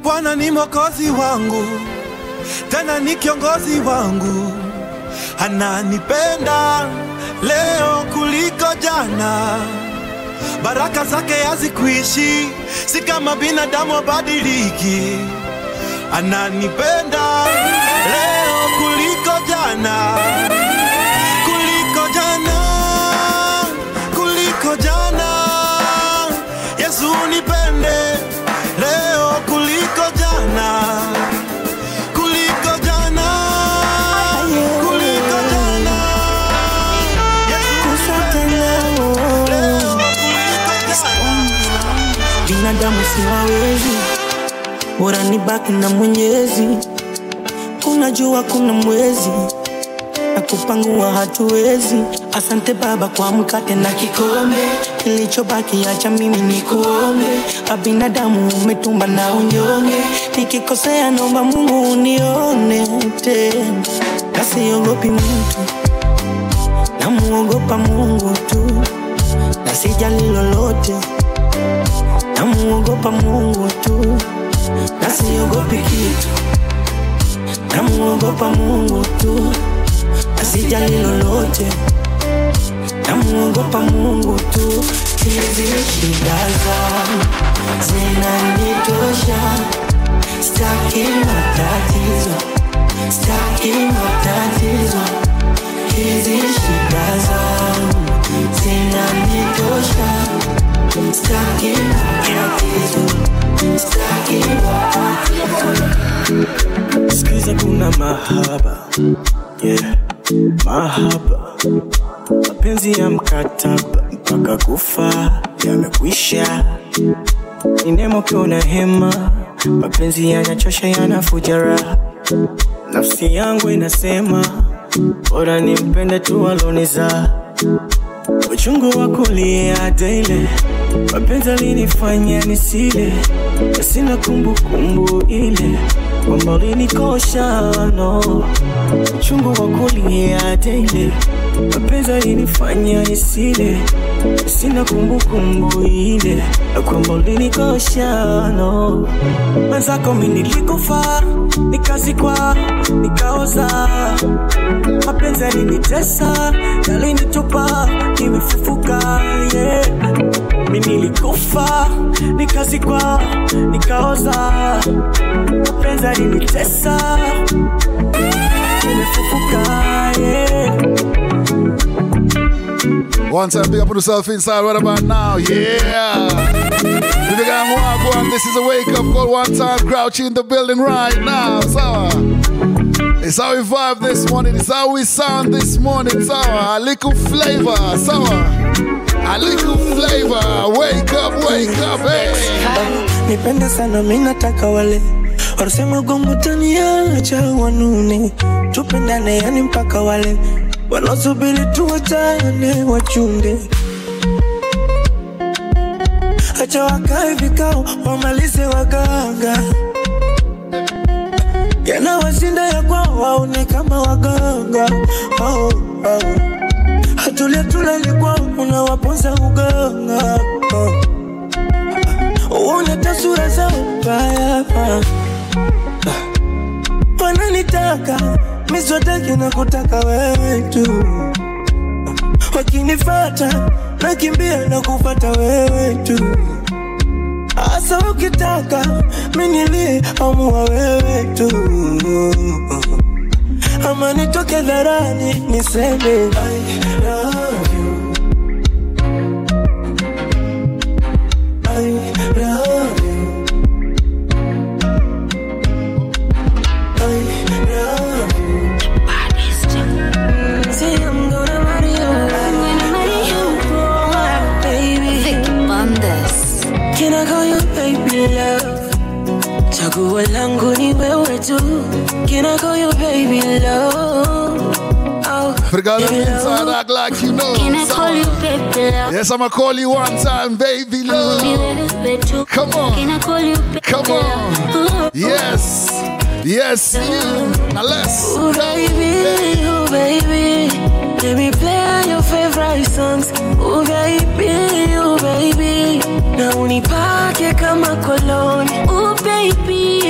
Bwana ni mwokozi wangu, tena ni kiongozi wangu. Ananipenda leo kuliko jana. Baraka zake hazikuishi, si kama binadamu badiliki. Ananipenda leo kuliko jana. Kuliko jana, kuliko jana. Yesu nipende leo kuliko jana. Kuliko jana, kuliko jana. Yesu nipende leo kuliko jana. Binadamu siwawezi, bora nibaki na Mwenyezi. Kuna jua kuna mwezi, na kupangua hatuwezi. Asante Baba kwa mkate na kikombe, kilichobaki acha mimi nikuombe. Binadamu umetumba na unyonge, nikikosea naomba Mungu unione tena. Nasiogopi mtu, namuogopa Mungu tu. Nasijali lolote, namuogopa Mungu tu. Nasiogopi kitu, namuogopa Mungu tu. Nasijali lolote, namuogopa Mungu tu. Hizi shida zangu zinanitosha, sitaki matatizo, sitaki matatizo. Hizi shida zangu zinanitosha, sitaki matatizo, sitaki matatizo. Sikiza kuna mahaba, yeah, mahaba. Mapenzi ya mkataba mpaka kufa yamekwisha. Inemo kiona hema, mapenzi yanachosha yanafuja raha. Nafsi yangu inasema bora nimpende tu aloniza. Uchungu wa kulia daily, mapenzi alinifanya nisile. Sina kumbukumbu ile kwamba ulinikosha, no. Uchungu wa kulia daily, mapenzi alinifanya nisile. Sina kumbukumbu ile kwamba ulinikosha, no. Mwenzako mimi nilikufa, nikazikwa, nikaoza. Mapenzi yalinitesa, yalinitupa, nimefufuka, yeah. Mimi nilikufa, nikazikwa, nikaoza. Mapenzi yalinitesa, nimefufuka, yeah. One time, big up on yourself inside right about now, yeah. This is a wake up call. One time, Grouchy in the building right now. So, it's how we vibe this morning. It's how we sound this morning. So, a little flavor. So, a little flavor. Wake up, hey. Nipende sana mimi nataka wale wasema gongo taniacha wanune. Tupendane yani mpaka wale wanasubiri tuachane wachunde. Acha wakae vikao wamalize waganga, yana washinda ya kwao waone kama waganga. Hatulia tulali kwao unawaponza uganga. Uone tasura zao mbaya. Wananitaka miswataki na kutaka wewe tu. Wakinifata nakimbia na kupata wewe tu. Asa ukitaka minilie amua wewe tu. Ama nitoke dharani niseme I love you, I love you, I love you. Say I'm gonna marry you, I'm gonna marry you, oh, baby. Vic Bandes. Can I call you baby love? Chaguo langu ni wewe tu. Can I call you baby love? Forgot inside act like you know. Can I call you baby love? Yes, I'ma call you one time, baby love. Come on. Can I call you baby Come on. Yes. Yes, you. Now let's go. Oh baby. Let me play your favorite songs. Oh baby, oh baby. Na unipake kama koloni. Oh baby.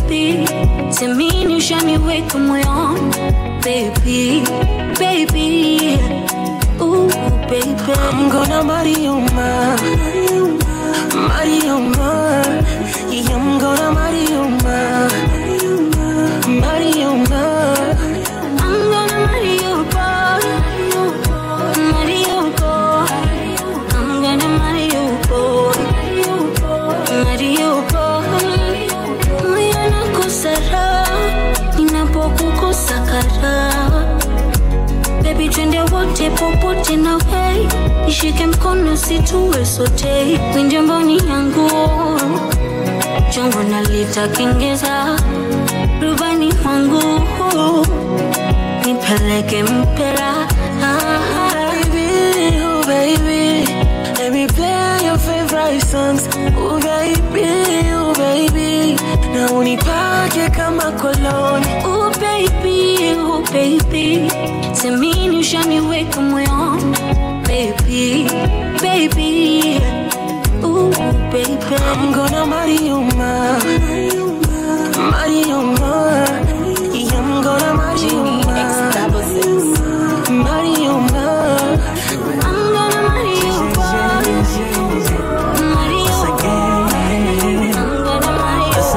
baby. Semini ushaniweka moyoni, baby, baby. Ooh, baby. I'm gonna marry you, ma. Marry you, ma. Yeah, I'm gonna marry you, ma. Marry you, ma. I'm gonna marry you, boy. Marry you, boy. I'm gonna marry you, boy. Marry you, boy. Moyo nakosa raha ninapokukosa karaha. Baby, twende wote popote na way. Nishike mkono situwe sote. Winje mboni yangu chongo nalita kengeza. Rubani wangu nipeleke mpera. Baby, oh baby, let me play your favorite songs. Oh baby, oh baby, na unipake kama koloni. Oh baby, oh baby. Semini ushaniweka moyoni, baby, baby. Ooh, baby. I'm gonna marry you, ma. Marry you, ma. Yeah, I'm gonna marry you, ma. Marry you, ma. I'm gonna marry you, boy. Marry you, boy. I'm gonna marry you,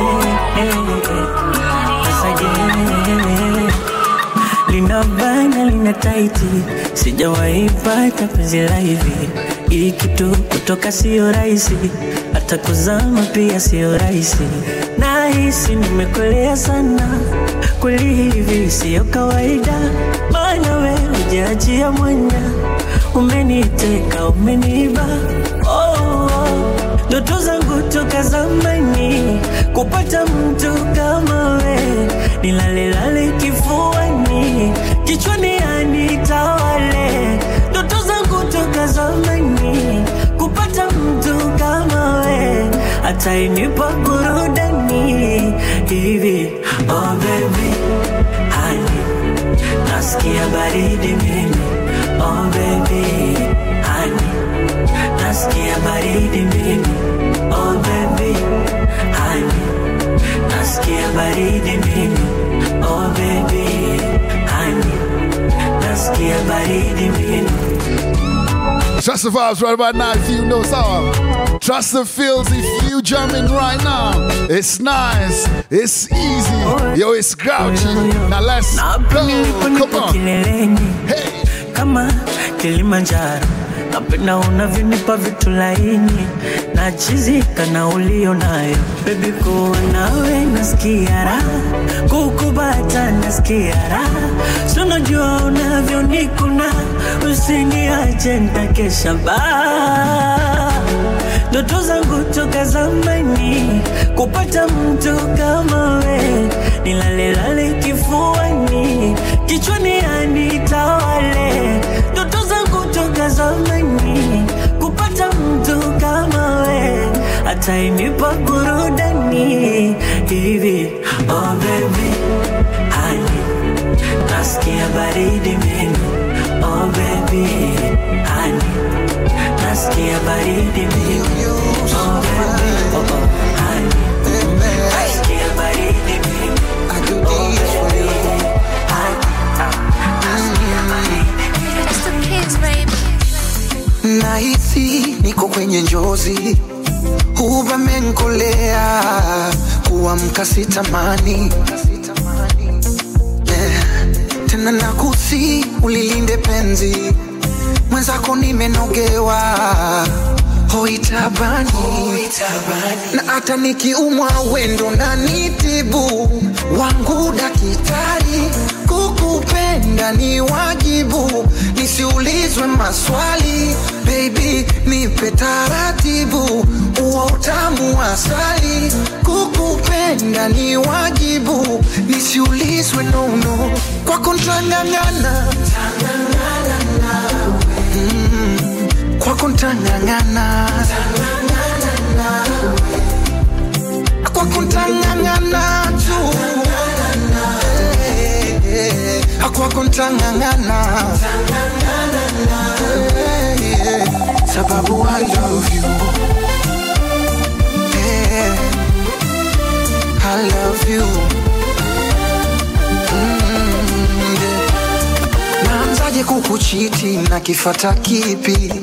Lina bana, lina taiti. Sijawahi pata penzi la hivi. Hii kitu kutoka sio rahisi, hata kuzama pia sio rahisi. Nahisi nimekolea sana, kweli hivi sio kawaida. Maana wewe hujaachia mwanya, umeniteka, umeniba. Ndoto zangu toka zamani, kupata mtu kama wewe. Nilalelale kifuani, kichwani anitawale. Ndoto zangu toka zamani, kupata mtu kama wewe. Atainipa burudani hivi. Oh baby, honey, nasikia baridi mimi. Oh baby, honey, nasikia baridi mimi. Oh baby, honey, nasikia baridi mimi. Oh baby, honey, nasikia baridi mimi. Trust the vibes right about now if you know so. Trust the feels if you jamming right now. It's nice, it's easy. Yo, it's grouchy. Now let's go. Come on. Hey. Kama Kilimanjaro, napenda unavyonipa vitu laini. Nachizika na ulio nayo. Baby, kuwa nawe nasikia raha, kukubata nasikia raha. So najua unavyonikuna, usiniache nitakesha baa. Ndoto zangu toka zamani, kupata mtu kama we. Nilalelale kifuani, kichwani anitawale. Ndoto zangu toka zamani, kupata mtu kama we. Atainipa burudani hivi. Oh baby, honey, nasikia baridi mimi. Oh baby, honey, nasikia baridi mimi. Oh baby, honey, nasikia baridi mimi. I do this for you. Nasikia baridi mimi. It's the kids, baby. Nahisi niko kwenye njozi, umenikolea, kuamka sitamani. Tena nakusi ulilinde penzi, mwenzako nimenogewa. Hoitabani, na hata nikiumwa wendo na nitibu. Wangu daktari, kukupenda ni wajibu. Nisiulizwe maswali, baby nipe taratibu. Uwa utamu wa asali, kukupenda ni wajibu. Nisiulizwe nono, kwako ntangangana. Kwako ntangangana. Kwako ntangangana tu. Kwako ntangangana. Sababu I love you. I love love you. Naanzaje kukuchiti na kifata kipi?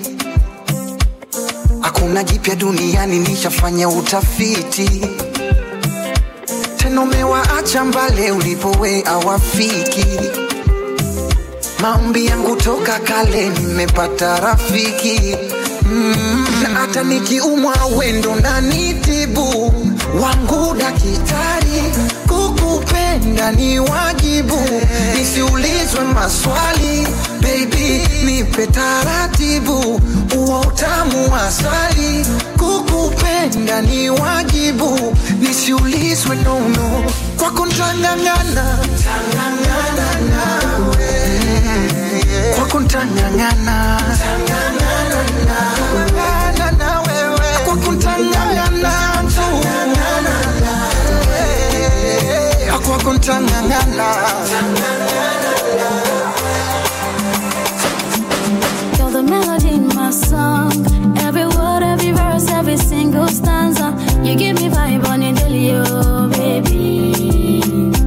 Hakuna jipya duniani, nishafanya utafiti. Tena umewaacha mbale ulipowe awafiki. Maombi yangu toka kale nimepata rafiki. Na hata nikiumwa wendo na nitibu. Wangu daktari, kukupenda ni wajibu. Nisiulizwe maswali, baby nipe taratibu. Uwa utamu asali, kukupenda ni wajibu. Nisiulizwe nono, kwako ntangangana. Tangangana nawe, kwako ntangangana. Tangangana nawe, kwako ntangangana. Kwako ntangangana. You're the melody in my song. Every word, every verse, every single stanza. You give me vibe on a daily, oh baby.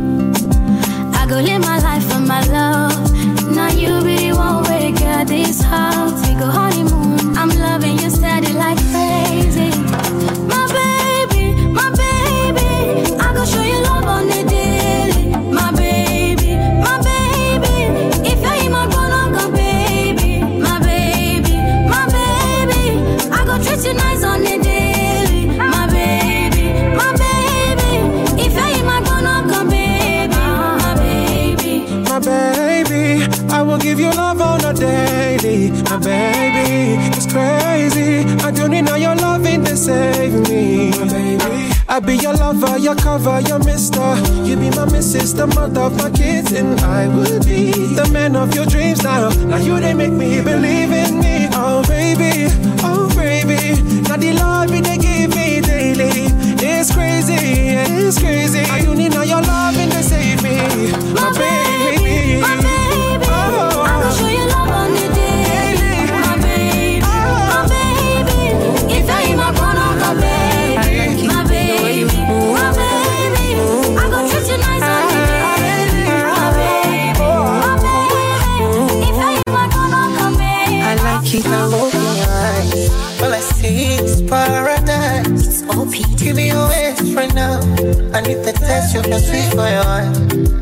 I go live my life for my love. Now you be the one way get this house. We go honeymoon. I'm loving you steady like crazy. My baby, my baby. I go show you love on the daily. My baby, my baby. If you're in my corner, go baby. My baby, my baby. I go treat you nice on the daily. My baby, my baby. If you're in my corner, go baby. My baby, my baby. I will give you love on a daily. My baby, it's crazy. I don't need all your loving to save me. My baby, I be your lover, your cover, your mister. You be my missus, the mother of my kids. And I will be the man of your dreams now. Now you, they make me believe in me. Oh baby, oh baby. Now the love they give me daily. It's crazy, it's crazy. I don't need all your loving to save me. My baby, my baby. Oh, I will show you love on the daily. My baby, my baby. If you're in my corner, my baby. My baby, my baby. I go treat you nice on the daily. My baby, my baby. If you're in my corner, come baby. I like it how open your eyes. All I see is paradise. It's OP. Give me your hands right now. I need the taste of your sweet for your heart.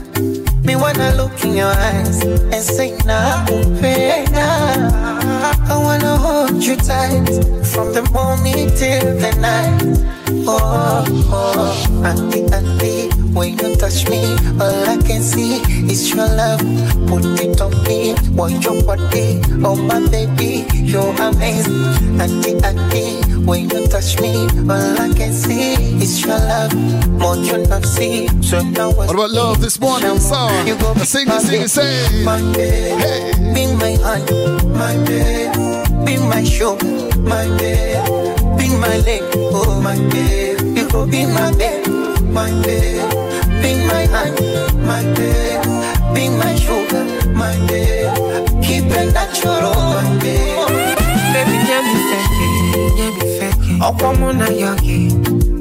Me wanna look in your eyes and say now, hey now. I wanna hold you tight from the morning till the night. Oh, oh, auntie, auntie, when you touch me, all I can see is your love. Put it on me, want your body, oh my baby, you're amazing. Auntie, auntie, when you touch me, all I can see is your love. More you not see, so now what about love this morning? Song. You go sing it, say. My baby, hey. Be my hand, my baby. Be my show, my baby. Be my leg, oh my baby. You go be my baby, my baby. Be my hand, my baby. Be my sugar, my baby. Keep it natural, my baby. Baby, get me fake. Oh, come on, now you're gay.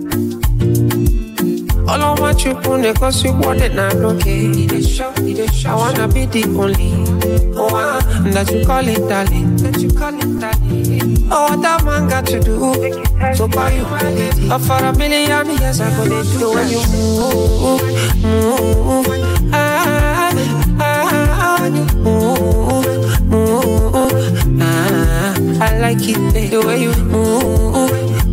All I want you to cause you want it now, okay? I wanna be the only one that you call it darling. Oh, what that man got to do to buy you? Oh, for a million years I go to do when you move, I like it the way you move.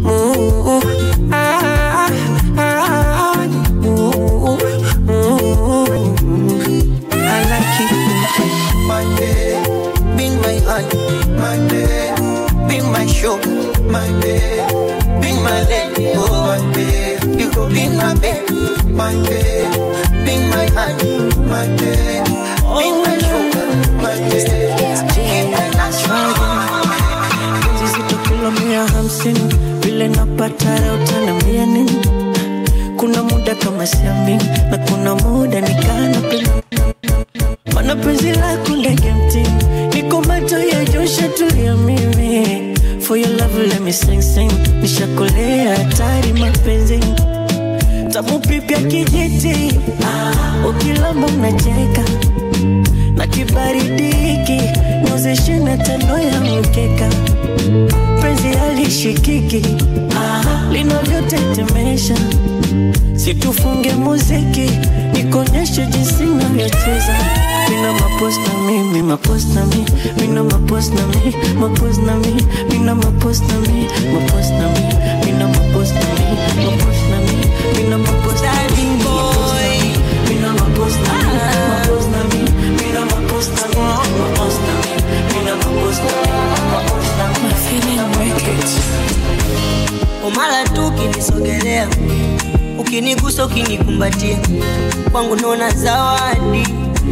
I like it. My baby, be my hand, my baby, be my show, my baby, be my leg, oh my baby, you go be my baby, my baby, be my hand, my baby, be my show, my baby, keep it natural. Sisi tukula 150 vile napata leo utaniambia nini? Kuna muda kama siamini na kuna muda nikana pena. Mana penzi lako ndege mtini niko macho ya Joshua tulia mimi. For your love let me sing sing. Nishakolea hatari mapenzi. tamu pipya kijiti, ukilamba unacheka, na kibaridiki nyuzi 25 ya mkeka. Penzi halishikiki, linavyotetemesha. Situfunge muziki, nikonyeshe jinsi navyocheza. Mina mapost na mi, mina mapost na mi, mina mapost na mi, mapost na mi, mina mapost na mi, mapost na mi, mina mapost na mi, mapost na mi, mina mapost na mi, mina mapost na mi, mapost na mi, mina mapost na mi, mapost na mi, mina mapost na mi, mapost na mi. Feeling wicked. Umala tu kinisogelea, ukinigusa ukinikumbatia, kwangu naona zawadi.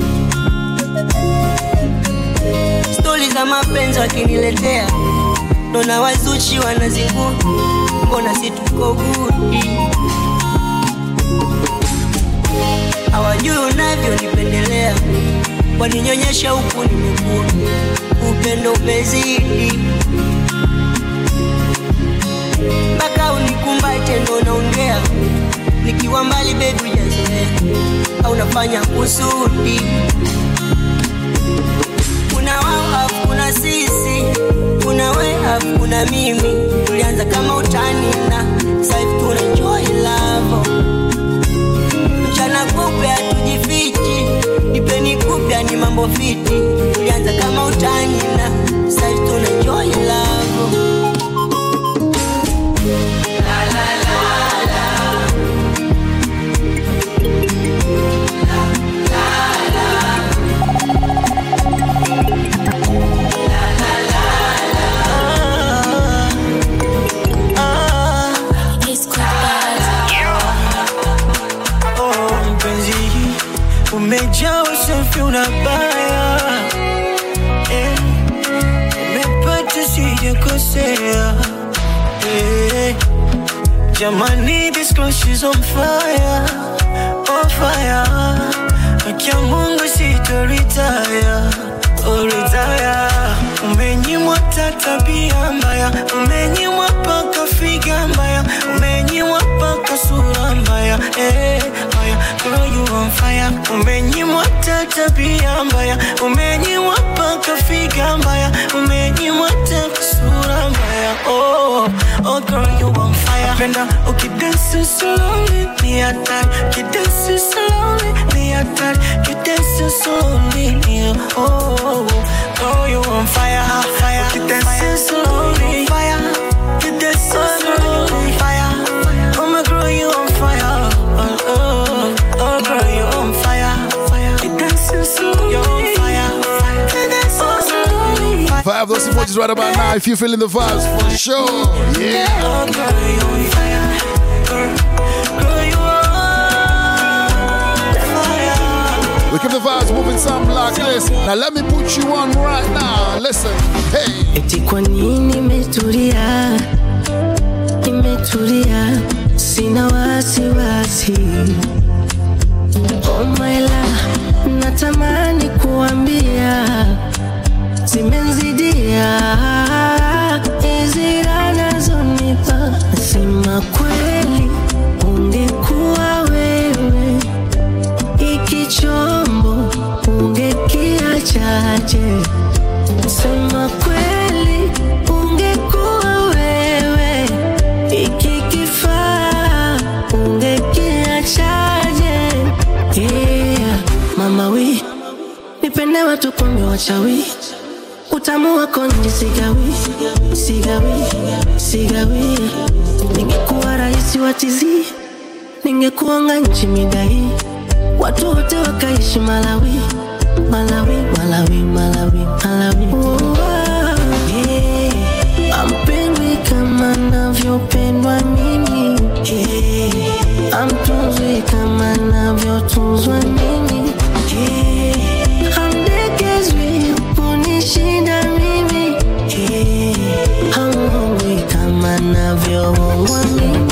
Stori za mapenzi wakiniletea, naona wazuchi wanazingua, mbona si tuko gudi. Hawajui unavyonipendelea, waninyonyesha huku nimekuwa, upendo umezidi. Baka unikumbate ndo naongea, nikiwa mbali baby hujazoea, au nafanya kusudi. Kuna wao kuna sisi, kuna wewe kuna mimi. Tulianza kama utani na sasa hivi tunaenjoy love. Mchana kupe hatujifichi, nipeni kupya ni mambo fiti. Tulianza kama utani na sasa hivi tunaenjoy love. La la la la. Umejaa usafi unabaya, umepata sijakosea, jamani this girl she's on fire, on fire. Akia Mungu sitoritaya, retire. Umenyimwa tabia mbaya, umenyimwa paka figa mbaya, umenyimwa paka sura mbaya, mbaya. Girl you on fire. Umenyimwa tabia mbaya, umenyimwa paka figa mbaya, umenyimwa paka sura mbaya. Oh girl you on fire. Penda ukidance slowly, ni hatari. Ukidance slowly, ni hatari. Ukidance slowly, ni oh girl you on fire, fire. Ukidance slowly, fire. Ukidance slowly, fire. Oh my girl you on fire. Oh girl you on fire, fire. Ukidance slowly, you're on fire, fire. Ukidance slowly, fire. Vibe those emojis right about now if you're feeling the vibes for sure. Yeah. Oh girl you on fire, girl you on fire. We keep the vibes moving something like this. Now let me put you on right now. Listen, hey. Eti kwa nini nimetulia, nimetulia, sina wasiwasi. Oh my love, natamani kuambia, zimenzidia hizi anazonipa. Sema kweli, ungekuwa wewe, iki chombo ungekiachaje? Sema kweli, ungekuwa wewe, iki kifaa ungekiachaje? Yeah, mama we, nipende watu kumbe wachawi. Utamu wako ni sigawi, sigawi, sigawi. Ningekuwa raisi watizi, ningekuanga nchi midai, watu wote wakaishi Malawi, Malawi, Malawi, Malawi, Malawi. Oh, yeah. Ampendwi kama navyopendwa mimi, yeah. Amtunzwi kama navyotunzwa mimi, yeah. Hamdekezwi kunishinda mimi, yeah. Hamhongwi kama navyohongwa mimi.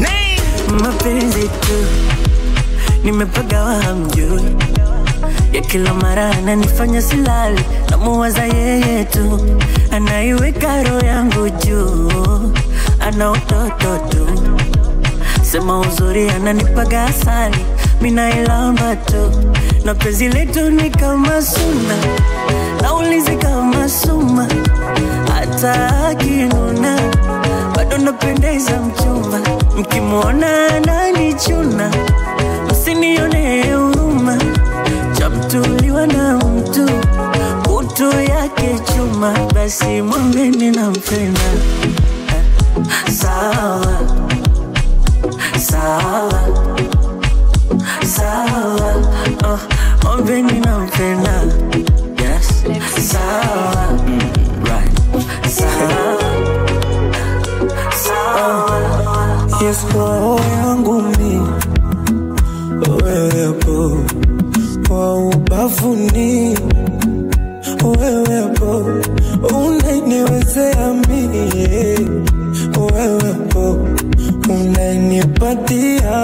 Mapenzi tu nimepagawa hamjui, kila mara ananifanya silali, namuwaza yeye tu, anaiweka roho yangu juu, ana utoto tu, sema uzuri ananipaga asali, mina ilamba tu, na penzi letu ni kama suna, naulizi kama suma, hata akinuna bado napendeza mchumba, mkimwona ananichuna msinione huruma, chamtuliwa na mtu kutu yake chuma, basi mwambeni nampenda. Sawa sawa sawa, oh, mwambeni nampenda. Yes, sawa, right, sawa sawa. Yes, roho yangu mimi wewepo, kwa ubavuni wewepo, unaniwezea mimi wewepo, unanipatia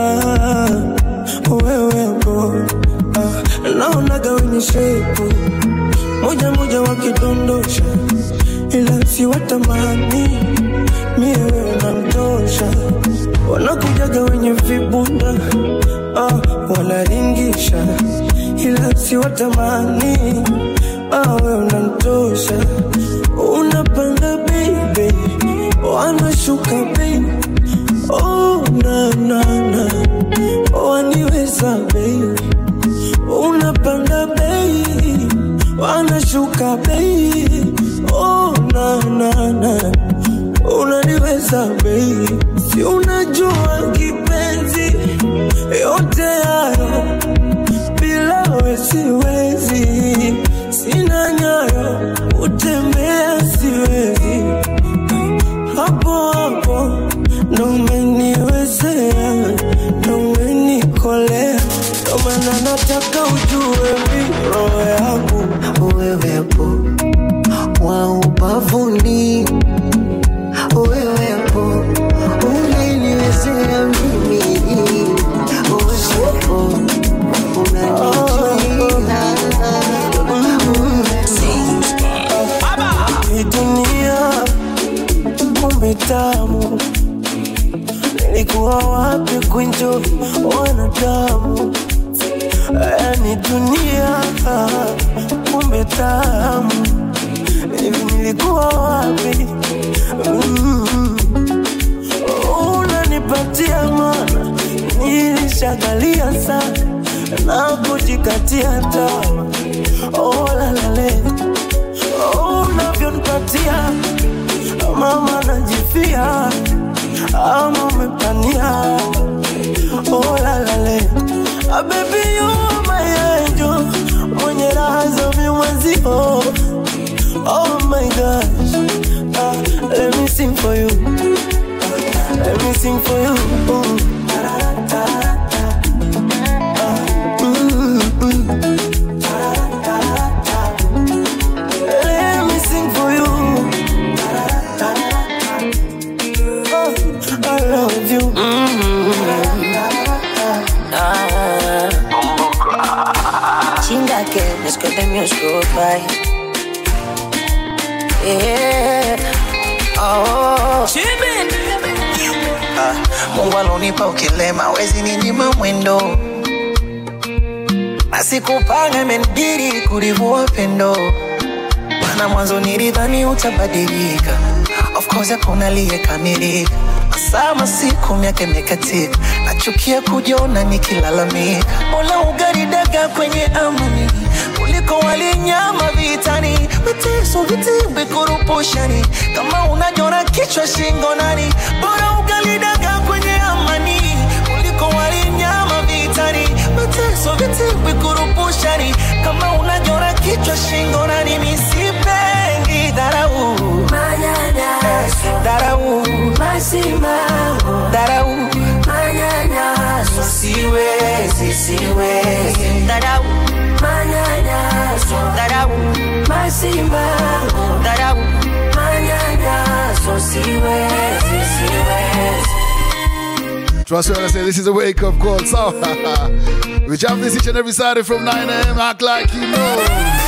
wewepo, naonaga wenye shepu moja moja wakidondosha, ila si watamani mie wewe namtosha, wanakujaga wenye vibunda wanaringisha, ila si watamani wewe unamtosha, unapanda baby wanashuka baby, oh na na na waniweza baby, unapanda baby wanashuka baby, oh na na na unaniweza baby, si unajua kipenzi yote hayo bila wewe siwezi, sina nyayo utembea siwezi, hapo hapo ndo umeniwezea, ndo umenikolea, ndo maana nataka ujue mimi roho yangu wewepo, wa ubavuni wewepo, unaniwezea mimi wewepo, unanichunia hii dunia kumbe tamu, nilikuwa wapi kuenjoy wanadamu, yani dunia kumbe tamu, hivi nilikuwa wapi? Unanipatia mana nilishagalia sana na kujikatia tamaa, oh la la le, oh unavyonipatia mama najifia, ama umepania, oh la la le, baby you my angel, mwenye raha za mimwenzio, oh my gosh, let me sing for you, let me sing for you, let me sing for you, I love you, Chinga que es que te me escupai, yeah, oh, Mungu alonipa ukilema wezi ninyima mwendo, na sikupanga imenibidi kulivua pendo, maana mwanzo nilidhani utabadilika, of course hakuna aliyekamilika, sama siku miaka imekatika, nachukia kujiona nikilalamika, mola ugaridaga kwenye amani, kuliko wali nyama vitani, mateso vitimbi kurupushani, kama unajona kichwa shingo nani, bora ugalidaga kwenye amani, kuliko wali nyama vitani, mateso vitimbi kurupushani, kama unajona kichwa shingo nani, misipendi dharau, manyanyaso, dharau, masimango, dharau, manyanyaso, siwezi, dharau, manyanyaso, dharau, masimango, dharau, manyanyaso, siwezi. Trust me when I say this is a wake-up call. So, we jump this each and every Saturday from 9 a.m. Act like you know.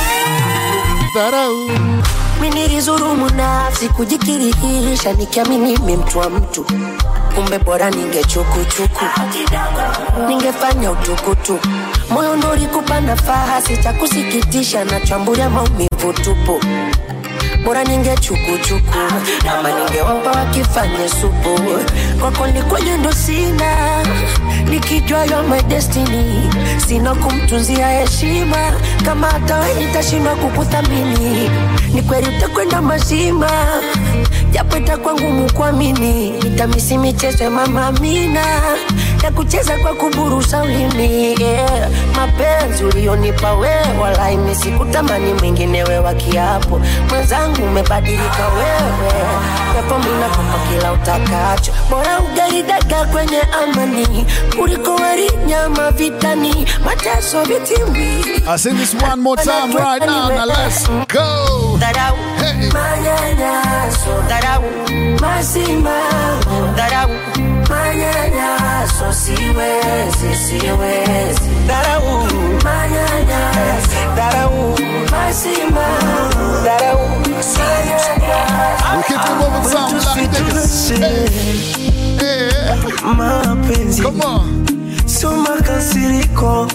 Minilizurumu nafsi kujikirihisha nikiamini mimi mtu wa mtu. Kumbe bora ningechukuchuku, ningefanya utukutu. Moyo ndo ulikupa nafasi cha kusikitisha na chambulia maumivu tupu. Bora ningechukuchuku ama ningewapa wakifanye supu. Kwako ni kwenye ndo sina, nikijua you're my destiny. Sina kumtunzia heshima, kama hata wewe nitashindwa kukuthamini. Ni kweli utakwenda mazima, japo itakuwa ngumu kuamini. Nitamisi michezo ya Mama Amina, ya kucheza kwa kuburusa ulimi. Mapenzi ulionipa wewe, wala imesikutamani mwingine wewe kiapo. Mwenzangu umebadilika wewe, yapo mimi nakupa kila utakacho. Bora ugali dagaa kwenye amani kuliko wali nyama vitani, mateso vitimbi. I sing this one more time right now, now let's go. Darau, hey. Manyanyaso, darau, masimamo, darau, manyanyaso, siwezi. Darau, manyanyaso, darau, masimamo, darau, we keep it moving sound like this. Hey. Mapenzi, come on. Sio makasiriko.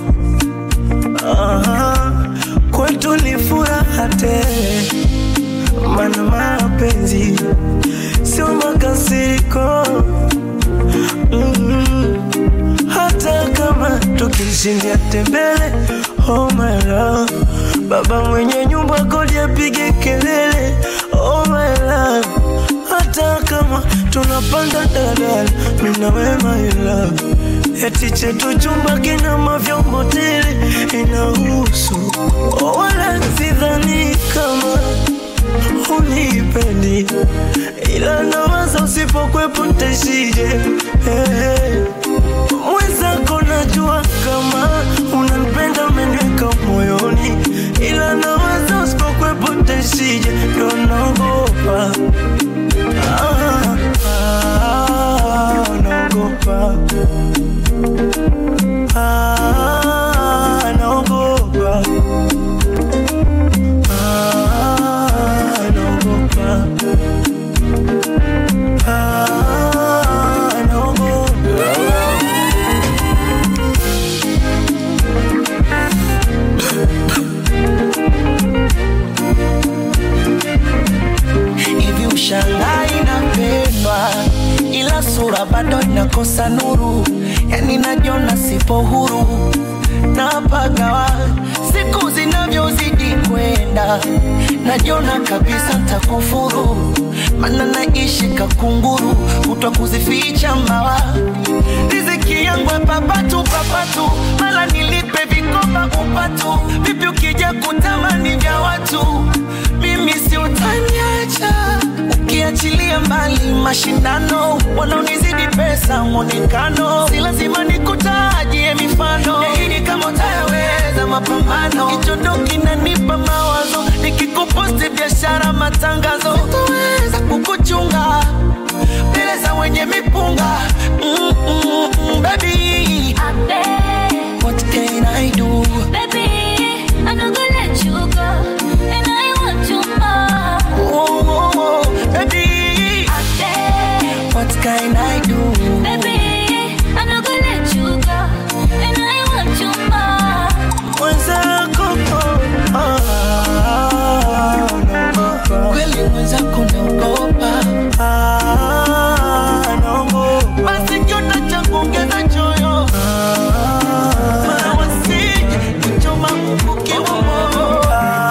Kwetu ni furaha tele. Mana mapenzi sio makasiriko. Hata kama tukishindia tembele, oh my love. Baba mwenye nyumba kodi apige kelele, oh my love. Hata kama tunapanda daladala, mimi na wewe my love. Eti chetu chumba kina mavyombo tele, inahusu. Wala sidhani kama unipendi, ila nawaza usipokwepo ntaishije. Mwenzako najua kama unanipenda, umeniweka moyoni, ila nawaza usipokwepo ntaishije. Ndo naogopa, naogopa, naogopa. Hivi ushangai napendwa, ila sura bado inakosa nuru. Yani najiona sipo huru, napagawa siku zinavyozidi kwenda. Najiona kabisa nitakufuru, maana naishi kakunguru, kutwa kuzificha mbawa. Riziki yangu papatu, mala nilipe vikoba upatu. Vipi ukija kutamani vya watu, mimi si utaniacha. Ukiachilia mbali mashindano, wanaonizidi pesa mwonekano. Si lazima nikutajie mifano, hili kama utayaweza mapambano. Hicho ndo kinanipa mawazo, nikikuposti biashara matangazo. Sitoweza kukuchunga mbele za wenye mipunga. Baby, what can I do? Baby, I'm not gonna let you go, and I want you more. Baby, what can I do? Baby, I'm not gonna let you go, and I want you more. Mwenzako, naogopa. Kweli mwenzako naogopa. Naogopa. Basi kiota cha kuongeza choyo, mara wasije kuchoma mkuki wa moyo.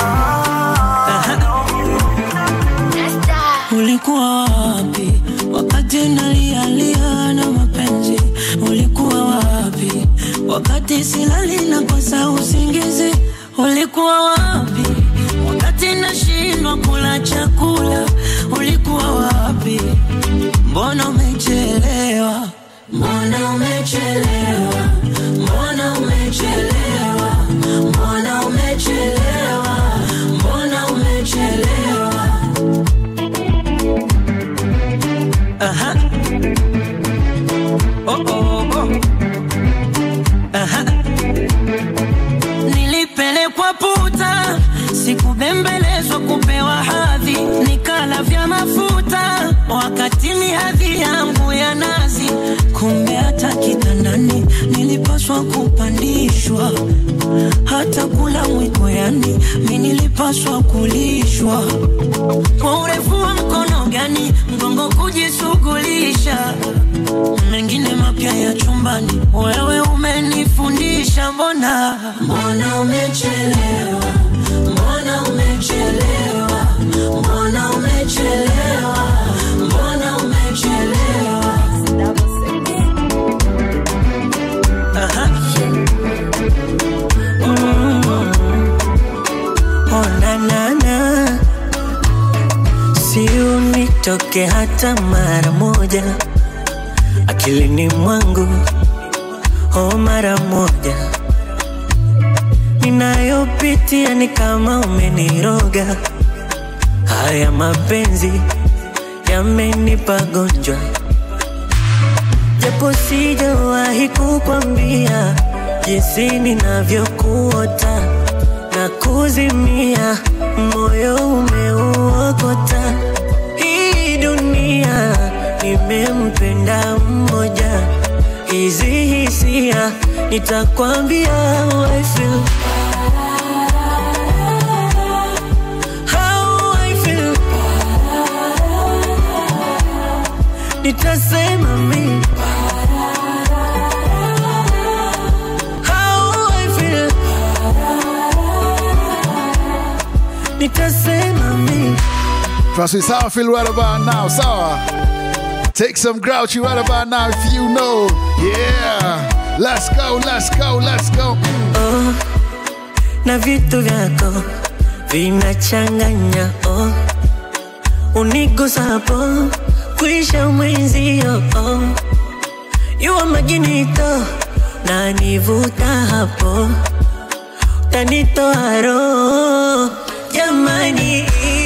Ulikuwa wapi wakati nalia na mapenzi? Ulikuwa wapi wakati silali na kosa usingizi? Ulikuwa wapi wakati nashindwa kula chakula? Ulikuwa wapi? Mbona umechelewa? Mbona umechelewa? Mbona umechelewa? Mbona umechelewa? Mbona umechelewa? Aha. Oh oh. hadhi yangu ya nazi. Kumbe hata kitandani nilipaswa kupandishwa. Hata kula mwiko yani mimi nilipaswa kulishwa. Kwa urefu wa mkono gani mgongo kujishughulisha. Mengine mapya ya chumbani wewe umenifundisha. Mbona umechelewa, mbona umechelewa, mbona umechelewa, mbona umechelewa. Oh na na, si unitoke hata mara moja akilini mwangu, oh mara moja. Ninayopitia ni kama umeniroga. Haya mapenzi yamenipa gonjwa. Japo sijawahi kukwambia jinsi ninavyokuota na kuzimia, moyo umeuokota. Hii dunia nimempenda mmoja. Hizi hisia nitakwambia how I feel. How I feel. Nitasema mimi how I feel. Nitasema mimi. Trust me, it's how I feel right about now, sawa. Take some grouchy right about now if you know. Yeah, let's go, let's go, let's go. Oh, na vitu vyako vinachanganya. Oh, unigusa hapo kuisha mwenzio. Oh, yuwa maginito na nivuta hapo tanitoa roho. Jamani,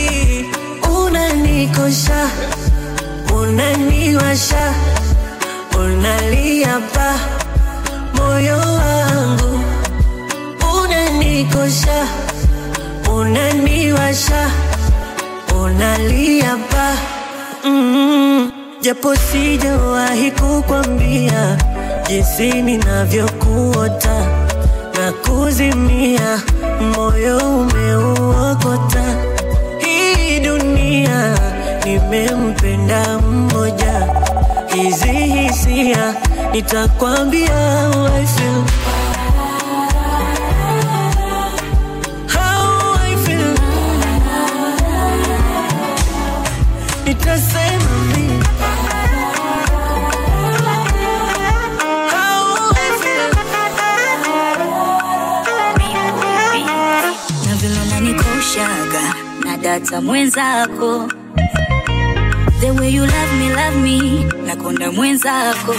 unanikosha, unaniwasha, unalia pa moyo wangu. Unanikosha, unaniwasha, unalia pa japo sijawahi kukwambia jinsi ninavyokuota na kuzimia, moyo umeuokota. Hii dunia nimempenda mmoja. Hizi hisia nitakwambia how I feel. How I feel. Nitasema mimi how I feel. Na vile unanikoshaga na data mwenzako. The way you love me, nakonda mwenzako.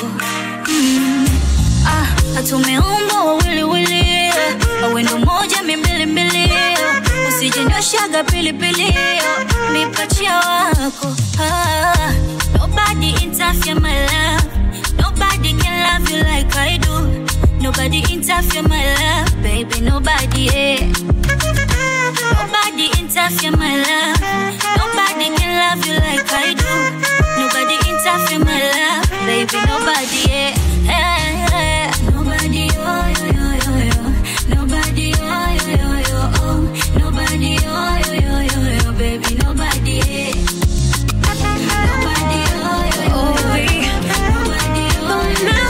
Atumeumba wawili wili, wawendo moja mimbili mbili. Usijenyoshaga pili pili, mipachia wako. Nobody interfere my love. Nobody can love you like I do. Nobody interfere my love, baby, nobody, yeah. Nobody interfere my love. Nobody can love you like I do. Nobody interfere my love, baby, nobody, yeah. Nobody, oh, yo, yo, yo, yo. Nobody, oh, yo, yo, yo, oh. Nobody, oh, yo, yo, yo, yo, baby, nobody, yeah. Nobody, oh, yo, yo, yo. Nobody, oh, yo, yo,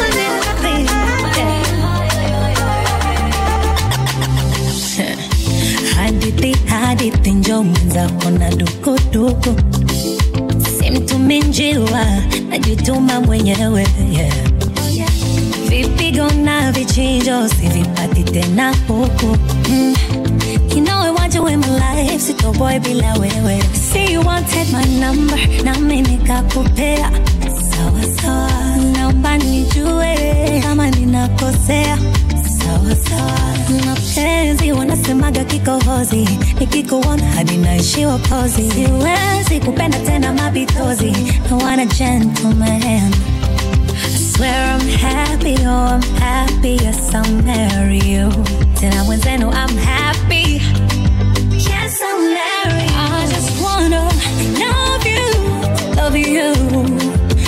hadithi njo mwenzako na dukuduku. Simtumi njiwa, najituma mwenyewe, yeah. Vipigo na vichinjo, sivipati tena huku. You know I want you in my life, sito boy bila wewe. See you wanted my number, na mimi nikakupea. Sawa sawa, naomba nijue kama ninakosea. Sawa sawa, mapenzi wanasemaga kikohozi, nikikuona hadi naishiwa pozi. Siwezi kupenda tena mabitozi, I want a gentleman. I swear I'm happy, oh I'm happy, yes I'll marry you. Tena mwenzenu I'm happy, yes I'll marry you. I just wanna love you,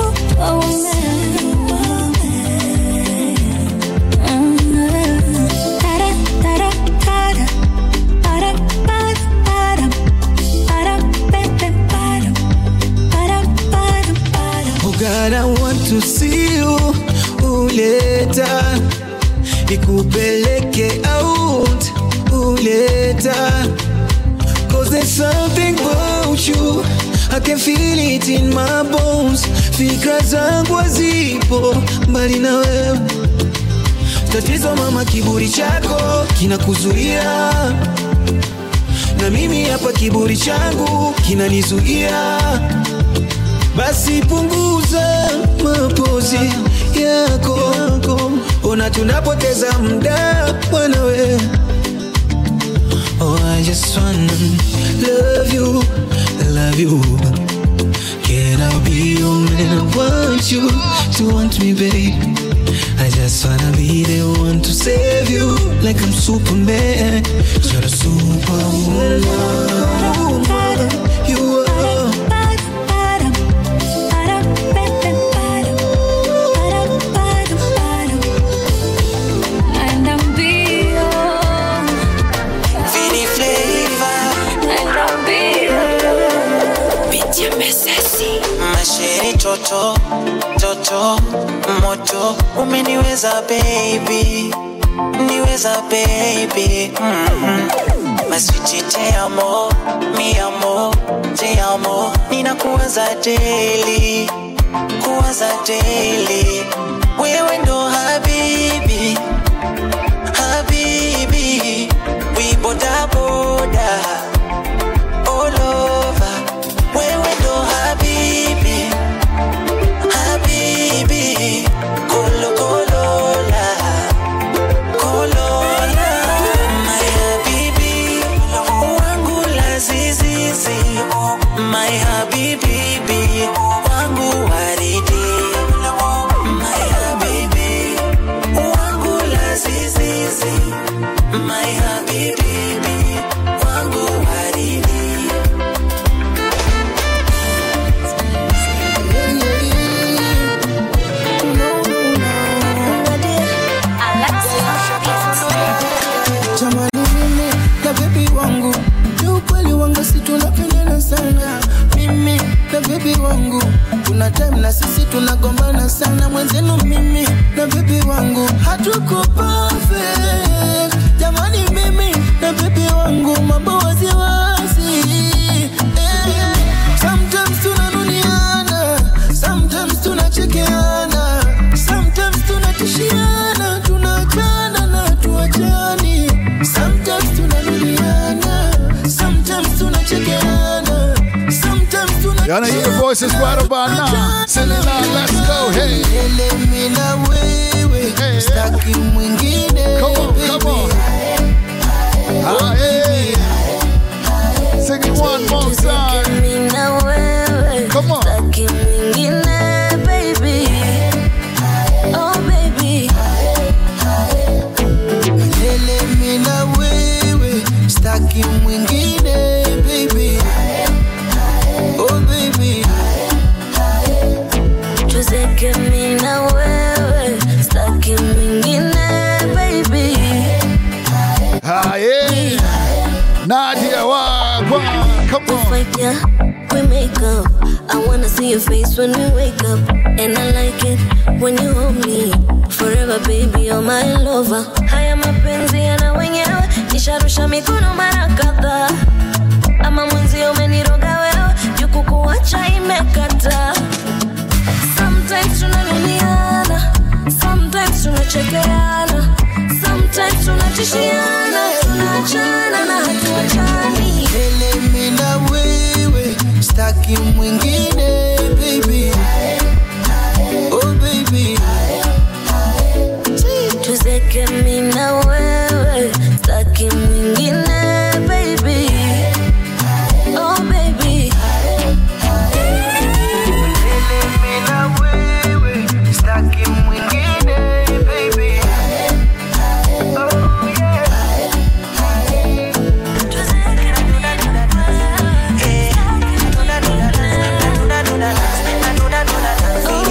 God, I want to see you uleta nikupeleke out uleta, cause there's something about you, I can feel it in my bones. Fikra zangu hazipo mbali na wewe. Tatizo mama, kiburi chako kinakuzuia, na mimi hapa kiburi changu kinanizuia. Basi punguza mapozi yako, ona tunapoteza muda wanawe. Oh, I just wanna love you, love you. Can I be your man? I want you to want me, babe. I just wanna be the one to save you, like I'm Superman. You're a superwoman. You are. Masheri toto, toto, moto, umeniweza baby, niweza baby. Maswiti te amo, mi amo, te amo. Ninakuwaza daily, kuwaza daily. Wewe ndo habibi, habibi. We boda boda, all over. Wewe ndo habibi, habibi. Kolo kolola, kolola. My habibi, wangu lazizizi. My habibi, wangu waridi. My habibi, wangu lazizizi. My habibi, wangu waridi. Mimi na baby wangu kuna time na sisi tunagombana sana. Mwenzenu mimi na baby wangu hatuko perfect. Jamani, mimi na baby wangu mambo waziwazi. Sometimes tunanuniana, sometimes tunachekeana, sometimes tunatishiana, tunaachana na tuachani. Sometimes tunanuniana, sometimes tunachekeana. Y'all hear your voices right about now. Sing it loud, let's go, hey. Come on, come on. Ah, hey. Sing it one more time. Come on. Oh, baby. Staki mwingine, baby. Oh baby, tuzeke mimi na wewe, staki mwingine, baby. Ah yeah, Nadia Wagwa, come on. We make up. I wanna see your face when we wake up, and I like it when you hold me. Forever baby, you're my lover. Haya mapenzi yana wenyewe, nisharusha mikono mara kadhaa. Ama mwenzi umeniroga wewe, juku kuacha imekata. Sometimes tunanuniana, sometimes tunachekeana, sometimes tunatishiana, tunaachana na hatuachani. Ele mimi na wewe, staki mwingine, baby. Oh baby, tuzeke mimi na wewe, staki mwingine, baby. Oh baby, mimi na wewe, staki mwingine, baby. Oh yeah. Oh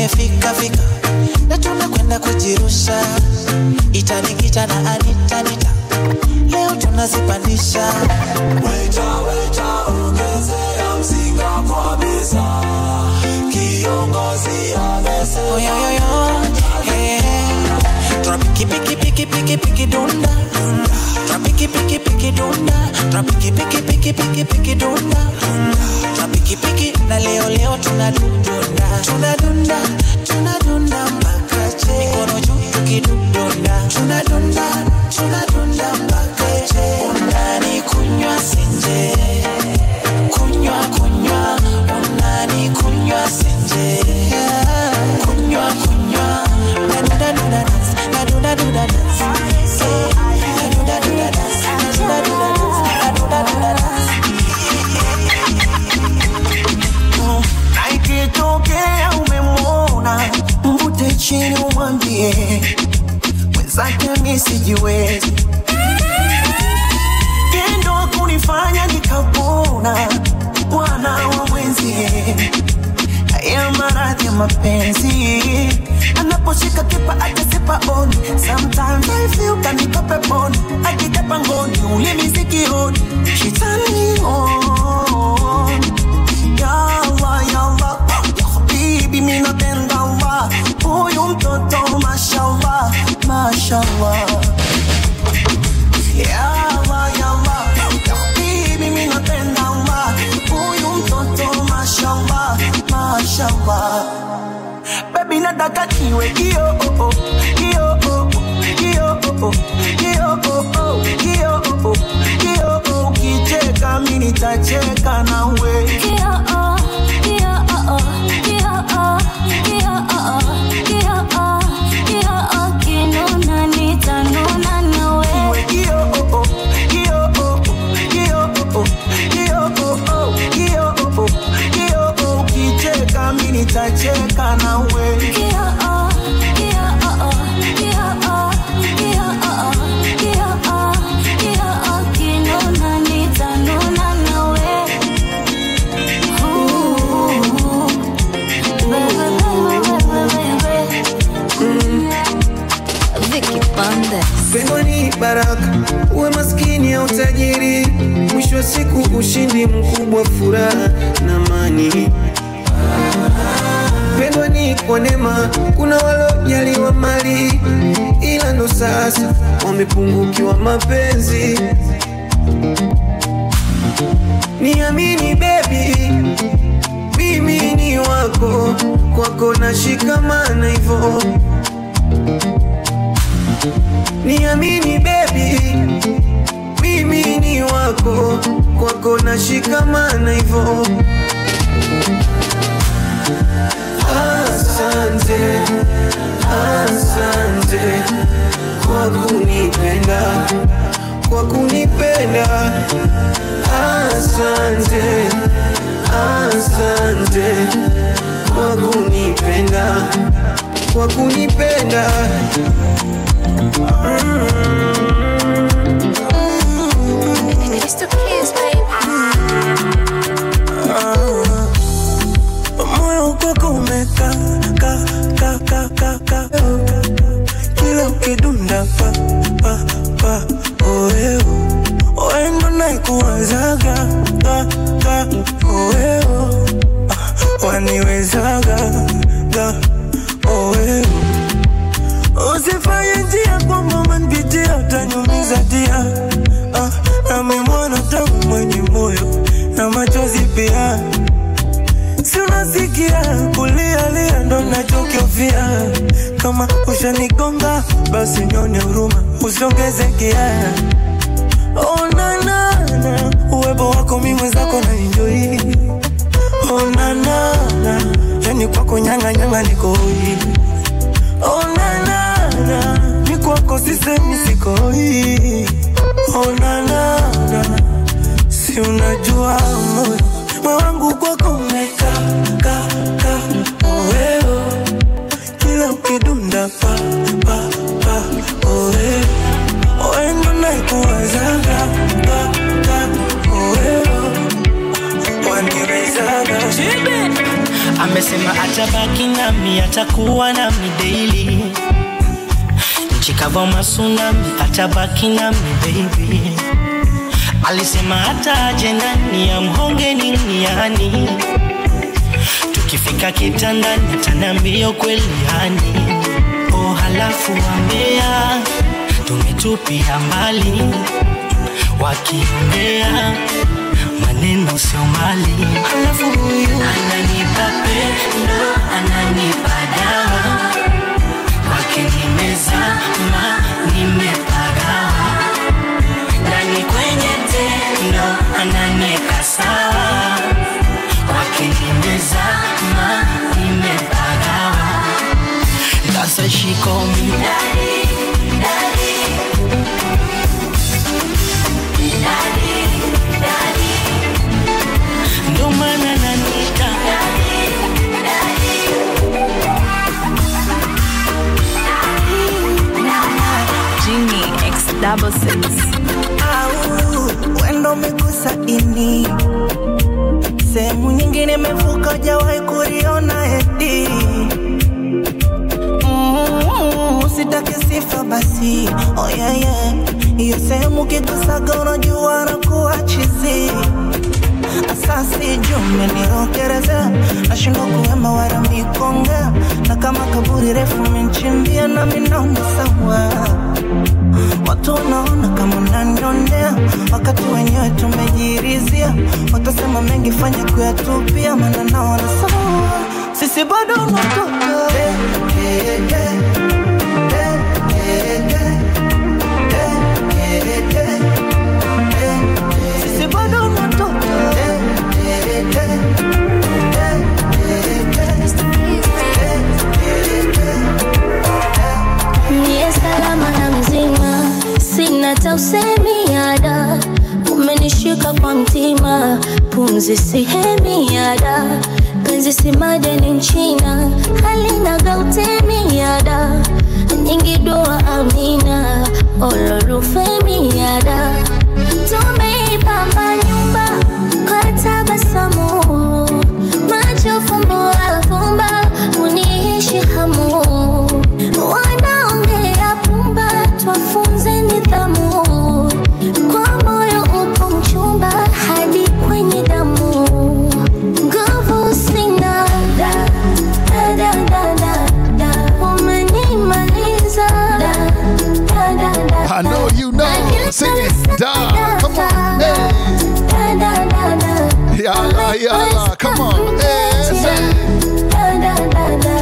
imefika fika na tunakwenda kujirusha, itanikita na anitanita, leo tunazipandisha. Wecha ongezea mzinga kwa meza, kiongozi amesa. Oh yo yo yo, hey. Trapiki piki piki piki piki dunda, trapiki piki piki dunda, trapiki piki piki piki piki dunda, trapiki piki na leo tunadunda, tunadunda, tunadunda mpaka che, mikono juu tukidunda, tunadunda, tunadunda mpaka che, unani kunywa senje, kunywa kunywa, unani kunywa senje, kunywa kunywa, nadunda dunda dance, nadunda dunda dance, nadunda dunda dance, nadunda dunda dance, nadunda dunda dance. Aikitokea umemwona, mvute chini umwambie mwenzake mimi sijiwezi, tendo kunifanya nikapona bwana wa mwenzie. Haya maradhi ya mapenzi, anaposhika kipa atasipa on. Sometimes I feel kaniko peponi, akija pangoni ulimi sikioni, she turn me on. Ya Allah, ya Allah, ya habibi mimi napenda Allah, huyu mtoto mashallah, mashallah. Ya Allah, ya Allah, ya habibi mimi napenda Allah, huyu mtoto mashallah, mashallah. Baby nataka kiwe kio oh oh, kio oh oh, kio oh oh, kio oh oh, kio oh oh, kio oh. Ukicheka mimi nitacheka nawe. Kio oh, kio oh oh, kio oh, kio oh oh, kio oh, kio oh. Kinuna nitanuna nawe. Kio oh oh, kio oh oh, kio oh oh, kio oh oh, kio oh oh, kio oh. Ukicheka mimi nitacheka nawe. Kio oh, kio oh oh, kio oh, kio oh oh, kio oh, kio oh. Kinuna nitanuna nawe. Vicky Bandes. Pendo ni baraka, uwe maskini au tajiri, mwisho wa siku ushindi mkubwa, furaha na amani. Pendo ni kwa neema, kuna walojaliwa mali, ila ndo sasa wamepungukiwa mapenzi. Niamini baby, mimi ni wako, kwako nashikamana hivyo. Niamini baby, mimi ni wako, kwako nashikamana hivyo. Asante, asante kwa kunipenda, kwa kunipenda. Asante, asante kwa kunipenda, kwa kunipenda. It's the kids, baby. Moyo kwako umeka kila ukidunda pa oeo oendo naikuwazaga oeo waniwezaga oeo. Usifanye njia kwamba manpitia utanyumiza dia. Nami mwanadamu mwenye moyo na machozi pia, si unasikia kulia ndo nachokiofia. Kama ushanigonga basi nyone huruma, usiongeze kia. Oh na na na, uwepo wako mimi mwenzako na enjoy. Oh na na na, yani kwako nyanga niko hoi. Oh na na na, ni kwako sisemi sikoi. Oh na na na, si unajua moyo wangu kwako umeka oeo, kila ukidunda pa oeo oendo naikuwazaga oeo waniwezaga. Amesema atabaki nami, atakuwa nami daily. Nchikava masunami, atabaki nami baby. Alisema hata aje ndani ya mhonge niniani. Tukifika kitandani ataniambia kweli yani. Oh halafu wambea tumetupia mbali. Wakiongea maneno sio mali. Halafu huyu ananipa pendo, ananipa dawa. Wakinimezama nimepagawa. Ndani kwenye tendo ananieka sawa. Wakinimezama nimepagawa. That's why she call me daddy, daddy. Daddy, daddy. Ndo maana nanita daddy, daddy. Genie X66. Wendo mekusa ini. Sehemu nyingine mefuka hujawahi kuriona eti. Usitake sifa basi. Oh yeah yeah. Iyo sehemu kigusaga unajua nakuwa chizi. Asasi jume nirokereza. Nashindwa kuwema wala mikonga. Na kama kaburi refu minchimbia na minaona sawa. Watu wanaona kama unanionea. Wakati wenyewe tumejirizia. Watasema mengi fanya kuyatupia. Maana naona sawa. Sisi bado unatoka. Sisi bado unatoka. Niye salama na mzima, sina tausemi yada. Umenishika kwa mtima, pumzi sihemi yada. Penzi si madeni nchina, halina gautemi yada. Nyingi dua amina, olorufemi yada. Tumeipamba nyumba kwa tabasamu. Macho fumbo alfumba, uniishi hamu. Wanaongea pumba, twafunze nidhamu. Kwa moyo upo mchumba, hadi kwenye damu. Nguvu sina, da, da, da, da, da. Umenimaliza, da, da, da, da. I know you know. Sing it down. Come on. Hey. Da, da, da, da. Yalla, yalla. Come on. Hey, say. Da, da, da, da.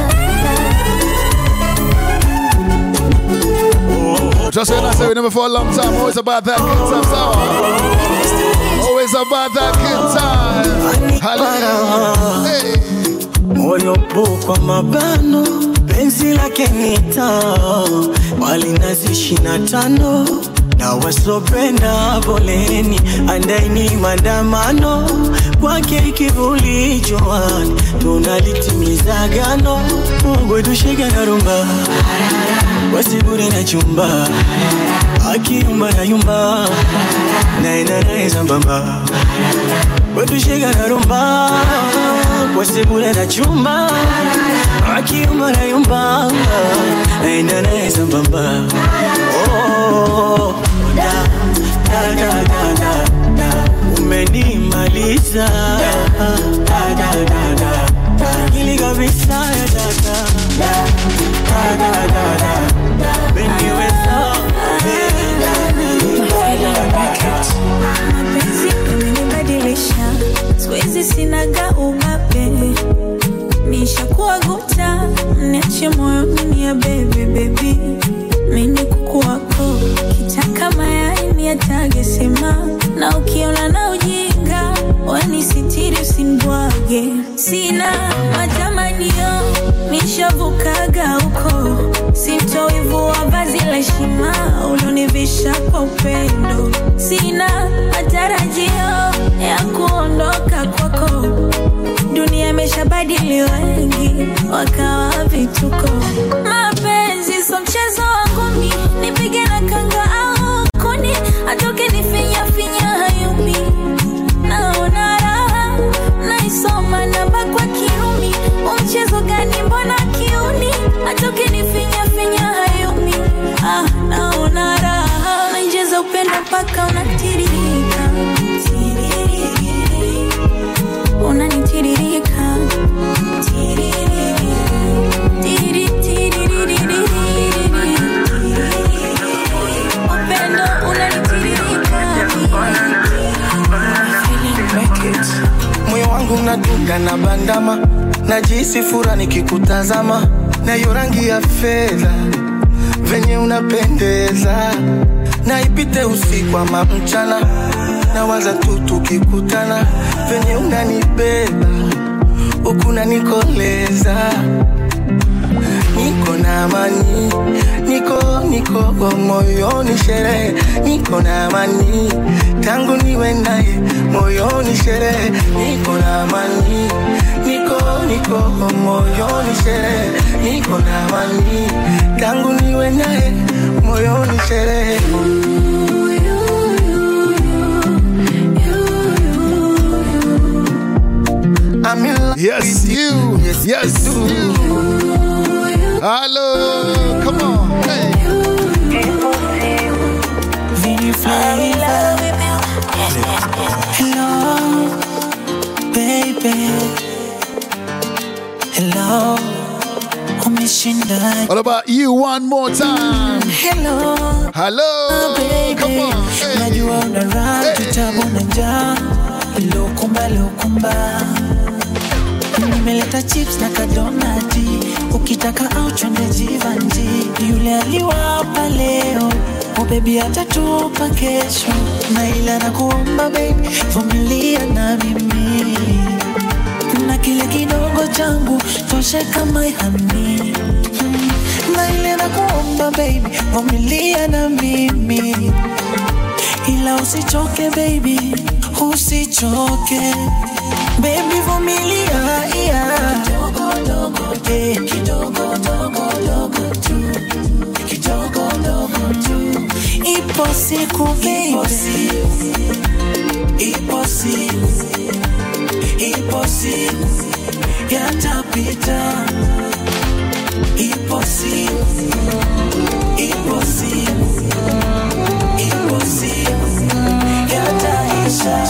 Just when I say we never for a long time, always about that good time, so always about that good time. Hallelujah. Hey. Moyo po kwa mabano, penzi lake nita. Wali nazi 25 na wasopenda boleni. Andaini mandamano, kwake kivuli joani. Tunalitimiza gano, Mungu tushika na rumba. Wasibure na chumba, akiyumba na yumba. Naina naeza mbamba, wetushika na rumba. Wasibure na chumba, akiyumba na yumba. Naina naeza mbamba. Oh, da, da, da, da, da, da. Umenimaliza, da, da, da, da, da. Hili kabisa ya dada, da, da, da, da, da. Beniweza, mapenzi yamenibadilisha, siwezi sinaga ubabe. Nishakuwa guta, niache moyo mini ya baby baby. Mini kuku wako, kitaka mayai ni atage sema. Na ukiona na ujinga, wani sitiri usinibwage. Sina matamanio, nishavukaga uko. Sintoivu wa vazi la heshima, ulonivisha kwa upendo. Sina matarajio ya kuondoka kwako. Dunia imeshabadili wengi, wakawa vituko. Mapenzi so mchezo wangu mi, nipige na kanga au kuni. Atoke nifinya finya hayumi. Naona raha, naisoma namba kwa kirumi. unanitiririka, unanitiririka, upendo unanitiririka. Moyo wangu unadunda na bandama, najisi fura nikikutazama, na hiyo rangi ya fedha venye unapendeza, na ipite usiku ama mchana, na waza tu tukikutana, venye unanibeba huku unanikoleza. Niko na amani, niko moyoni sherehe, niko na amani, tangu niwe naye moyoni sherehe, niko na amani, niko moyoni sherehe, niko na amani, tangu niwe naye moyoni sherehe. I'm in love yes, with you. Yes, you. Hello, come on. Hey. Hello, baby. Hello, umeshinda. What about you one more time? Hello, baby. Come on. Hey. Najua unara tutabu na njaa. Lokumba. Nimeleta chips na kadonati, ukitaka au chonde jivanji. Yule aliwapa leo, oh baby atatupa kesho. Na ila nakuomba baby, vumilia na mimi, na kile kidogo changu toshe kama honey. Na ila nakuomba baby, vumilia na mimi, ila usichoke baby, usichoke baby, vumilia, yeah. Kidogo tu, ipo siku baby, ipo siku yatapita, ipo siku yataisha.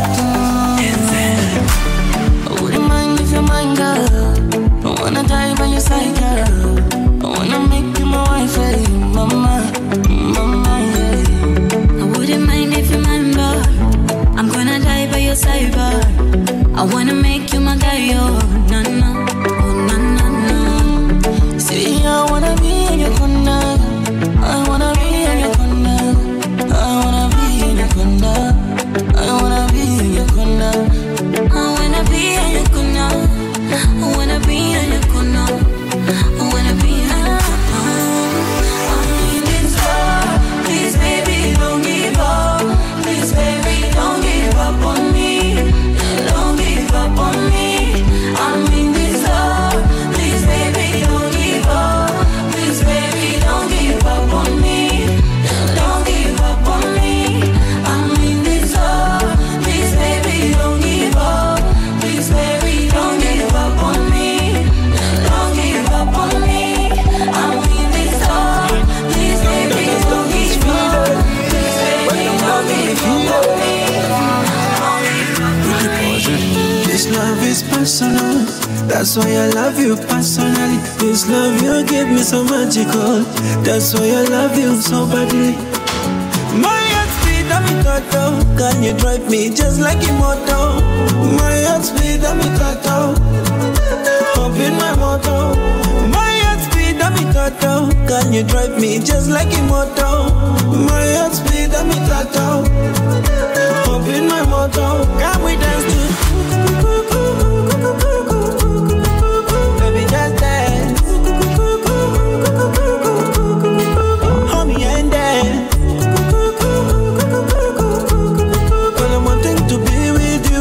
I wouldn't mind if you're mine, girl. I wanna die by your side, girl. I wanna make you my wife, hey, mama, yeah. I wouldn't mind if you're mine, girl. I'm gonna die by your side, girl. I wanna make you my guy, oh, no. See, I wanna be in your corner. I wanna be in your corner. I wanna be in your corner. I wanna be in your corner. I wanna be in your corner. I wanna be in your corner. I wanna be in your corner. I'm in this love. Please, baby, don't give up. Please, baby, don't give up on me. Don't give up on me. I'm in this love. Please, baby, don't give up. Please, baby, don't give up on me. Don't give up on me. I'm in this love. Please, baby, don't give up. Please, baby, don't give up on me. Don't give up on me. I'm in this love. Please, baby, don't give up. Please, baby, don't give up on me. This love is personal, that's why I love you personally. This love you give me so magical, that's why I love you so badly. My heart speed, I'm in total. Can you drive me just like immortal? My heart speed, I'm in total. Up in my motor. My heart speed, I'm in total. Can you drive me just like immortal? My heart speed, I'm in total. Up in my motor. Can we dance to? Baby, just dance. Hold me and dance. Well, I'm wanting to be with you.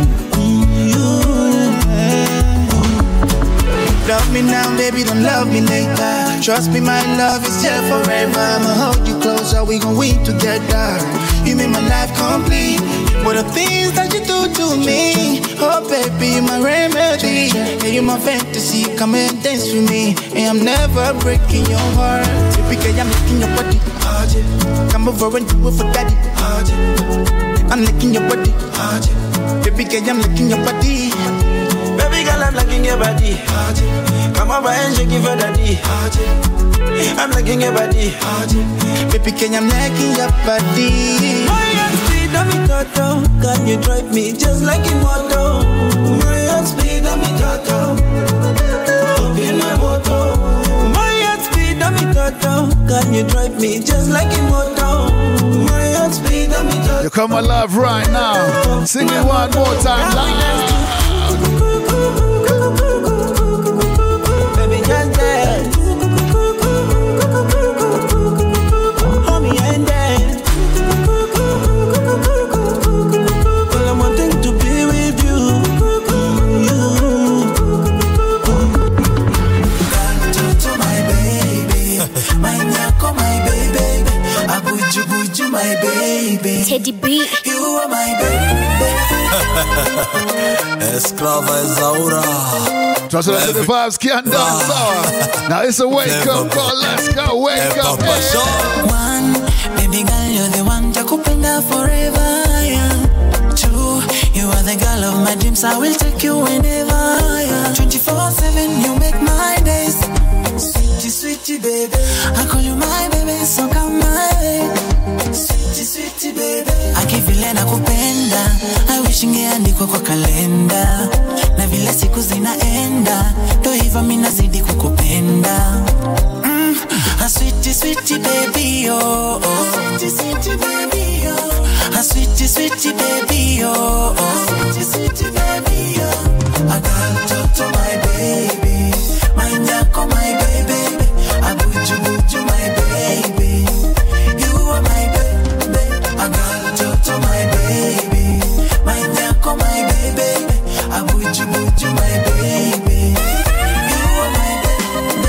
Love me now, baby, don't love me later. Trust me, my love is here forever. I'ma hold you closer, we gon' win together. You make my life complete. For the things that you do to me. Oh baby, my remedy. Yeah, you my fantasy. Come and dance with me. And I'm never breaking your heart. Typically, I'm licking your body. Come over and do it for daddy. I'm licking your body. Baby girl, I'm licking your body. Baby girl, I'm licking your body. Come over and shake it for daddy. I'm licking your body. Baby girl, I'm licking your body. My heart speed, I'm in toto. Can you drive me just like in moto? My heart speed, I'm in toto. Up in my moto. My heart speed, I'm in toto. Can you drive me just like in moto? My heart speed, I'm in toto. You come alive right now. Sing it one more time loud. Baby, just dance. Hold me and dance. Well, I'm wanting to be with you. Toto, my baby. My nyako, my baby. Abuju, buju, my baby. Teddy B. You are my baby. Esclava Esaura. Trust that the vibes can't dance. Now it's a wake up call. Let's go. Wake up. One, baby girl, you're the one to kupenda forever. Yeah. Two, you are the girl of my dreams. I will take you whenever. Yeah. 24/7, you make my days. Sweetie, sweetie, baby. I call you my baby, so come my way. Sweetie, sweetie, baby. Akivile na kupenda, I wish ingeandikwa kwa kalenda. Na vile siku zinaenda, ndo hivyo mimi nazidi kukupenda. Sweetie, sweetie, baby, oh, oh. Sweetie, sweetie, baby, oh. Sweetie, sweetie, baby, oh, oh. Sweetie, sweetie, baby, oh. I got Toto, my baby. My nyako, my baby. Abuju, buju, my baby. You are my baby. I got Toto, my baby. My nyako, my baby. Abuju, buju, my baby. You are my baby.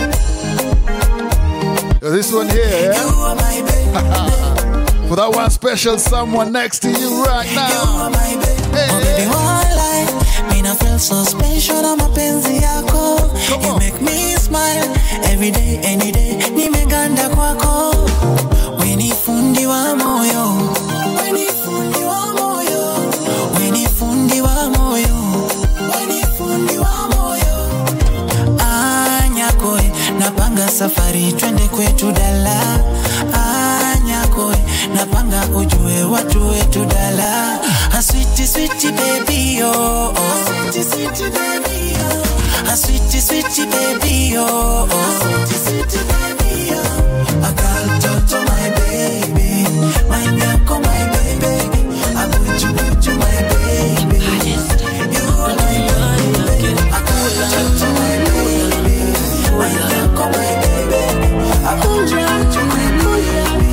This one here, yeah? For that one special someone next to you right now. Hey. Oh baby, one life, me I feel so special na mapenzi yako. You make me smile every day, any day. Nimeganda kwako. We ni fundi wa moyo. We ni fundi wa moyo. We ni fundi wa moyo. We ni fundi wa moyo. Anyakoi, napanga safari twende kwetu dala. Anyakoi, napanga ujue watu wetu dala. Sweetie, sweetie baby, oh, oh. Sweetie, sweetie baby, oh. Sweetie, sweetie baby, oh, oh. Sweetie, sweetie baby, oh. I got Toto, my baby. My nyako, my baby. Abuju, buju, my baby. You are my baby. I got Toto, my baby. My nyako, my baby. Abuju, buju, my baby.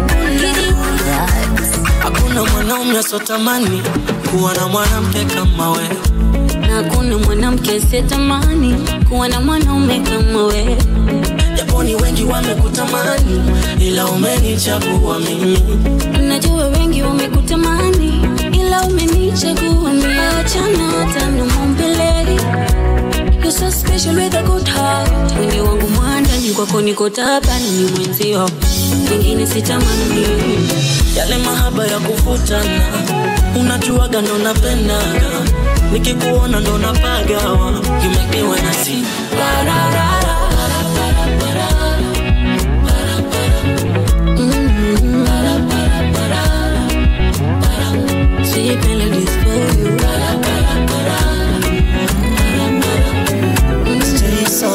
Hakuna mwanaume asotamani kuwa na mwanamke kama wewe. Na hakuna mwanamke asiyetamani kuwa na mwanaume kama wewe. Japo ni wengi wamekutamani, ila umenichagua mimi. Najua wengi wamekutamani, ila umenichagua mimi. Achana hata na mbele. You're so special with a good heart. Wewe wangu mwandani kwako niko tabani ni mwenzio. Wengine sitamani. Yale mahaba ya kuvutana, unajuaga ndo napendaga. Nikikuona ndo napagawa. You make me wanna sing. Sweet melodies for you. Stay so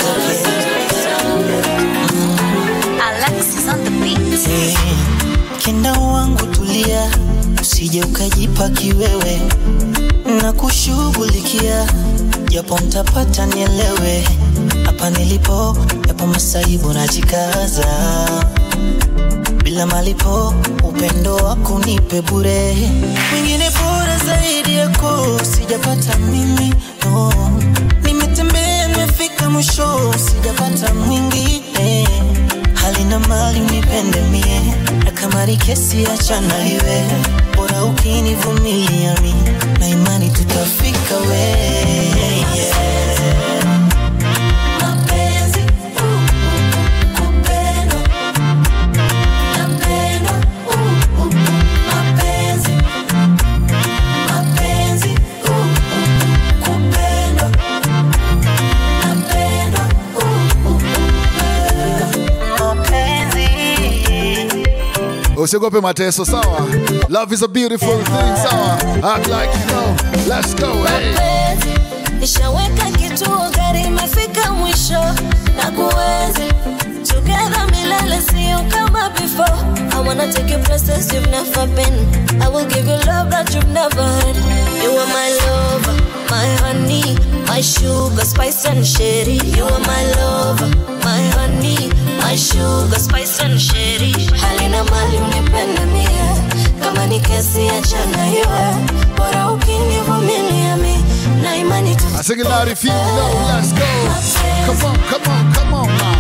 Alexis on the beat. hey. Kenda wangu tulia, usije ukajipa kiwewe. Na kushughulikia, japo mtapata nielewe. Hapa nilipo, yapo masaibu najikaza. Bila malipo, upendo wako nipe bure. Mwingine bora zaidi yako, sijapata mimi, no. Nimetembea, nimefika mwisho, sijapata mwingine. Hali na mali unipende mie, na kama ni kesi achana iwe. Bora ukinivumia Usiogope mateso, sawa. Love is a beautiful thing, sawa. Act like you know. Let's go, hey. Nishaweka kituo, gari imefika mwisho na kuwezi together milele, sio kama before. I wanna take you places you've never been. I will give you love that you've never had. You are my lover, my honey, my sugar, spice and sherry. You are my lover, my honey, my sugar, spice and sherry. Halina mali unipenda mie, kama ni kesi achana iwe, bora ukinivumilia mimi. I sing it loud if you know, let's go. Come on, come on, come on now.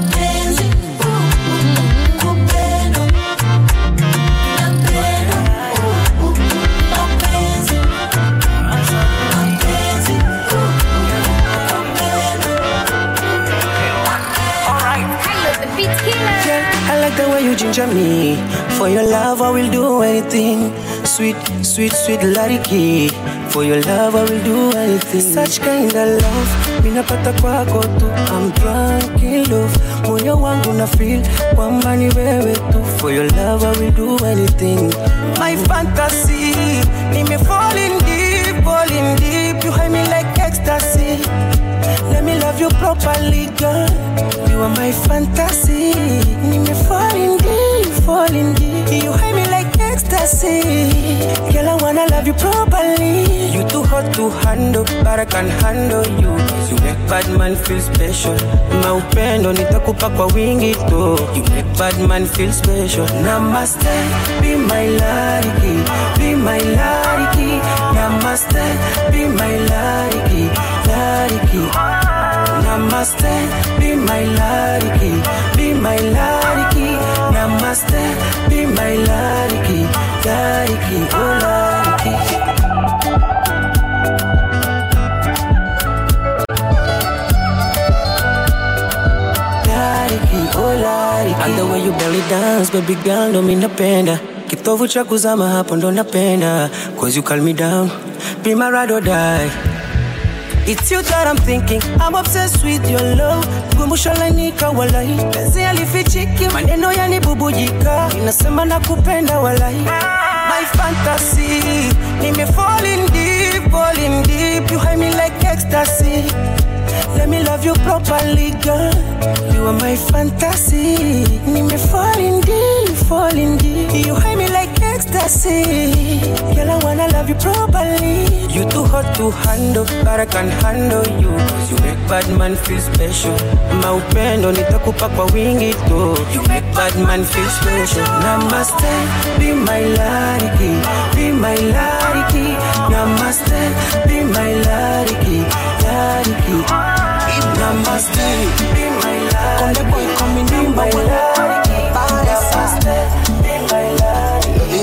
I like the way you ginger me. For your love I will do anything. Sweet, sweet, sweet lariki. For your love I will do anything. Such kind of love minapata kwako tu. I'm drunk in love. Moyo wangu na feel kwamba ni wewe tu. For your love I will do anything. My fantasy, nime falling deep, falling deep. You hide me like ecstasy. Let me love you properly, girl. You are my fantasy. Nime falling deep, falling deep. You hide me like ecstasy. Girl, I wanna love you properly. You too hot to handle, but I can handle you. You make bad man feel special. Maupendo nitakupa kwa wingi tu. You make bad man feel special. Namaste, be my lariki, be my lariki. Namaste, be my lariki, lariki. Namaste, be my lariki, be my lariki. Namaste, be my lariki, lariki, oh lariki. And the way you belly dance, baby girl, ndo mi napenda. Kitovu cha kuzama hapo ndo napenda. Cause you calm me down, be my ride or die. It's you that I'm thinking, I'm obsessed with your love. Gumusha lainika walai, penzi alifichiki, maneno yanibubujika. Inasema nakupenda walai. My fantasy, nime falling deep, falling deep. You hide me like ecstasy. Let me love you properly, girl. You are my fantasy. Nime falling deep, falling deep. You hide me like ecstasy. Girl, I wanna love you properly. You too hot to handle, but I can handle you. You make bad man feel special. Maupendo nitakupa kwa wingi tu. You make bad man feel special. Namaste, be my lariki, be my lariki. Namaste, be my lariki, lariki. Namaste, be my lariki. Konde boy coming in my lariki. Namaste, be my lariki.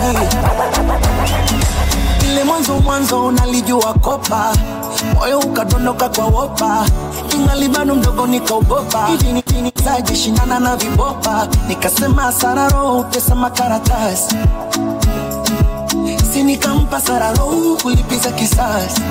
Ile mwanzo nalijua kopa, moyo ukadondoka kwa wopa. Ingali bado mdogo nikaogopa, ili nitaje shindana na vibopa. Nikasema sararo pesa makaratasi, si nikampa sararo kulipiza kisasi.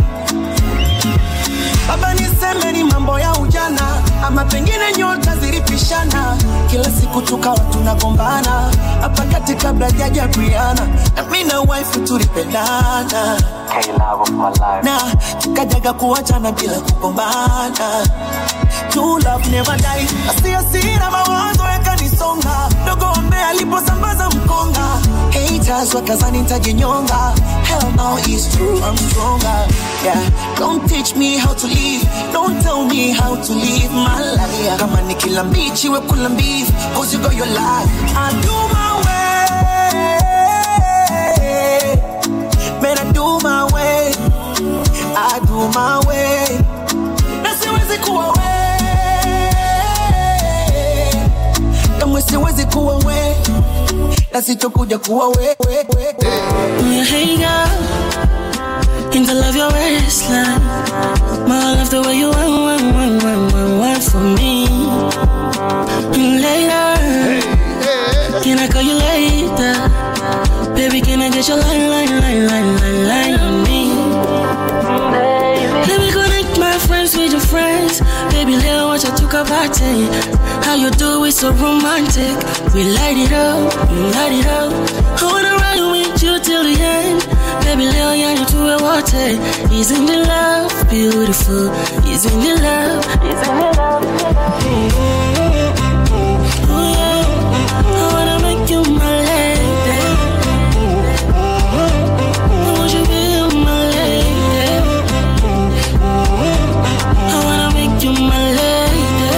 Baba niseme ni mambo ya ujana, ama pengine nyota zilipishana. Kila siku tukawa tunagombana, hapa kati kabla hajaja Brianna. Na mimi na wife tulipendana, love of my life. Na tukajaga kuachana bila kugombana. True love never die. Asira mawazo yakanisonga, dogo ambaye aliposambaza mkonga. Haters wakazani nitajinyonga. Hell no, it's true, I'm stronger. Yeah, don't teach me how to live, don't tell me how to live my life. Kama nikila mbichi we kula mbivu, cause you got your life. I do my way, man, I do my way, I do my way. Na siwezi kuwa we, kama siwezi kuwa we, na sitokuja kuwa we. Hey girl, into love your waistline. My love the way you want for me. Later, can I call you later? Baby, can I get your line on me? Let me connect my friends with your friends. Baby, let's watch I took a party. How you do it so romantic. We light it up, light it up. I wanna ride with you till the end. Baby, leo yani tuwe wote. Isn't the love beautiful? Isn't the love? Isn't the love? Oh yeah, I wanna make you my lady. I want you to be my lady. I wanna make you my lady.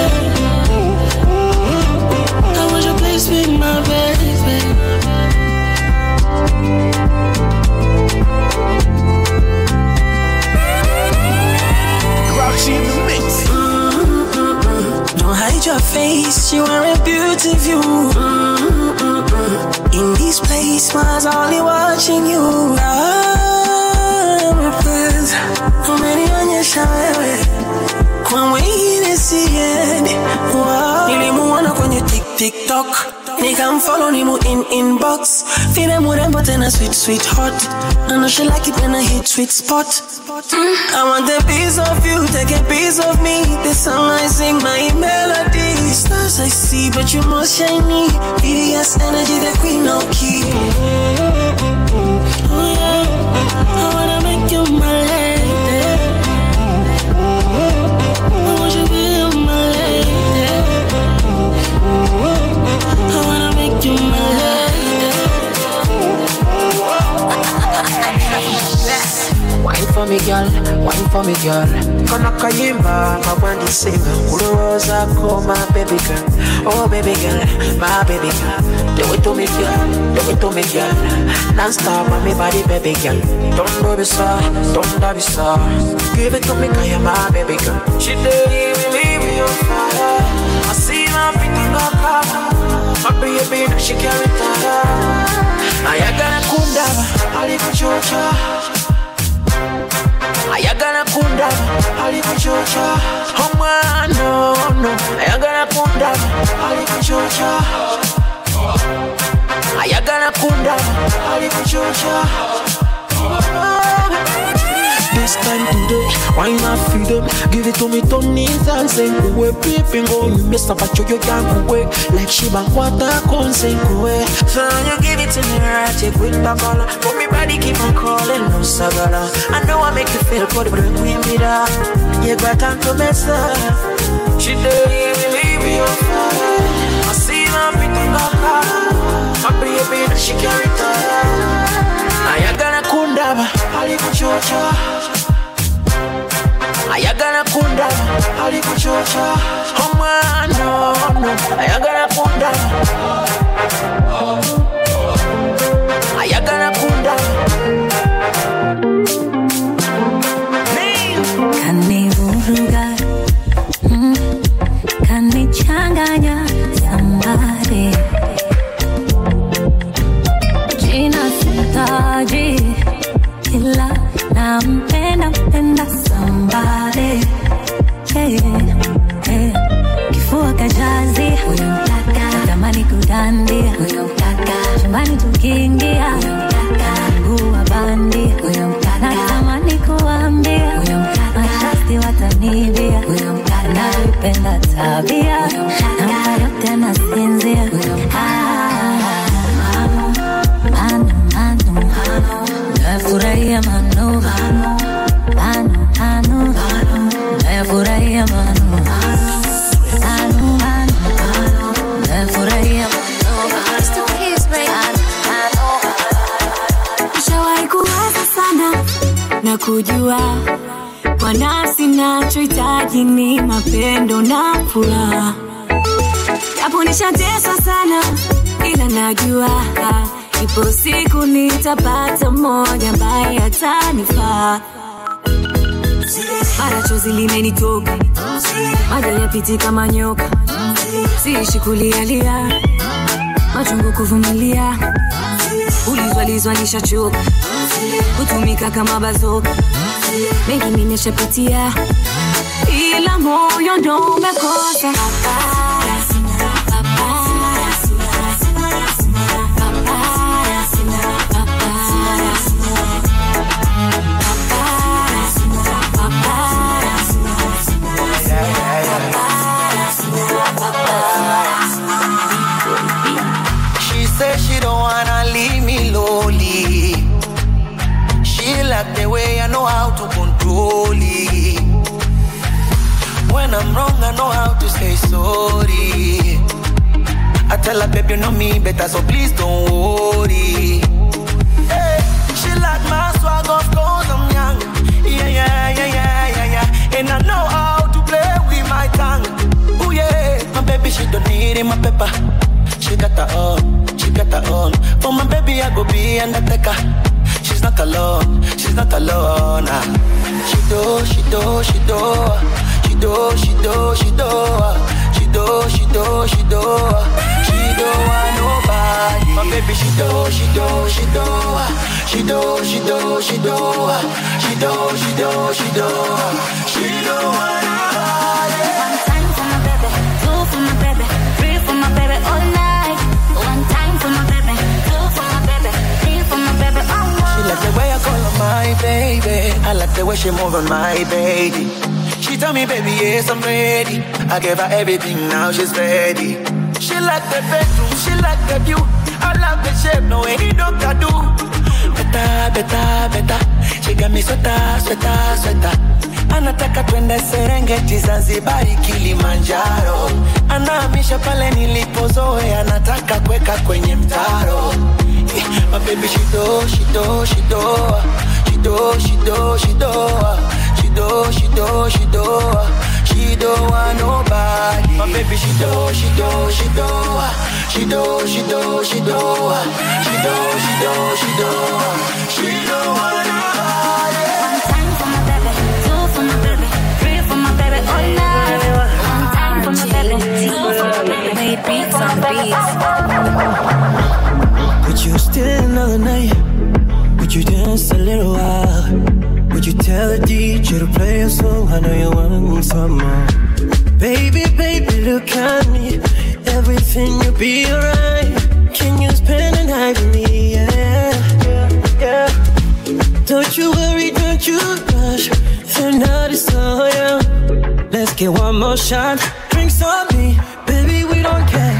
I want you please be my baby. Grouchy in the mix. Don't hide your face, you are a beauty view. In this place, smiles only watching you. I'm a friend. How many on your shower? When we in the end. Nilimuona kwenye TikTok. Nigga follow nimu in inbox. Feel murembo tena sweet hot. I know she like it when I hit sweet spot. I want a piece of you, take a piece of me. The song I sing, my melody. Stars I see, but you more shiny. VVS energy, the queen of key. Oh yeah, I wanna make you my lady. I want you to be my lady. I wanna make you my lady. Wine for me girl, wine for me girl. Kona kayimba, mawandi singa. Kuloza ko my baby girl. Oh baby girl, my baby girl. Do it to me girl, do it to me girl. Non-stop on me body baby girl. Don't be sorry, don't be sorry. Give it to me cause you're my baby girl. She didn't even leave me on fire. I see my pretty girl. My baby, she carry tire. Ayagana kundaba, alikuchocha. Ayagana kundaba, alikuchocha. Oh man, no. Ayagana kundaba, alikuchocha. Ayagana kundaba, alikuchocha. This time today, why not feed them? Give it to me, Tony and sing away. Peeping on you, miss up at you can't away. Like she bang water, can't sing away. So you give it to me, right? Take with the color. But me body keep on calling, no sagala. I know I make you feel good, but we me da. You got time to mess up. She didn't even leave me on fire. I see my pretty girl. My baby, she carry tire. Ayagana kundaba, alikuchocha. Ayagana kundaba, alikuchocha. Oh man, no. Ayagana kundaba. Ayagana kundaba. Kanivuruga, kanichanganya somebody. Jina sitaji, ila nampenda somebody. Hey, hey. Kifua kajazi, huyo mtaka. Tamani kudandia, huyo mtaka. Chumbani tukiingia, huyo mtaka. Mguu wa bandi, huyo mtaka. Natamani kuambia, huyo mtaka. Mashasti watanibia, huyo mtaka. Navipenda tabia, huyo mtaka. Na yote nasinzia, huyo mtaka. Nafurahia manu, nafurahia manu, nafurahia Nishawahi kuwaza sana na kujua kwa nafsi nachohitaji ni mapendo na furaha. Japo nishateswa sana ila najua ipo siku nitapata mmoja ambaye atanifaa. Mara chozi limenitoka, maji yapiti kama nyoka. Siishi kulialia, machungu kuvumilia. Ulizwa nishachoka, kutumika kama bazoka. Mengi nimeshapitia, ila moyo ndo umekosa. slowly. When I'm wrong, I know how to say sorry. I tell her, babe, you know me better, so please don't worry. Hey, she like my swag, of course I'm young. Yeah. And I know how to play with my tongue. Oh yeah, my baby, she don't need it, my pepper. She got her own. For my baby, I go be undertaker. She's not alone. She do. She don't want nobody. My baby, she do. She don't want nobody. One time for my baby, two for my baby, three for my baby all night. One time for my baby, two for my baby, three for my baby all night. She like the way I call her my baby. I like the way she move on my baby. She tell me, baby, yes, I'm ready. I gave her everything, now she's ready. She like the bedroom, she like the view. I love the shape, no any doctor do. Better. She got me sweater. Anataka twende Serengeti, Zanzibar, Kilimanjaro. Anahamisha pale nilipozoea, anataka kuweka kwenye mtaro. My baby, she do. She don't want nobody. My baby, she do. She don't want nobody. One time for my baby, two for my baby, three for my baby all night. One time for my baby, two for my baby. Made beats on beats. Would you stay another night? Would you dance a little while? Would you tell the DJ to play a song? I know you want some more. Baby, look at me. Everything will be alright. Can you spend the night with me? Yeah. Don't you worry, don't you rush. The night is so young. Let's get one more shot. Drinks on me, baby, we don't care.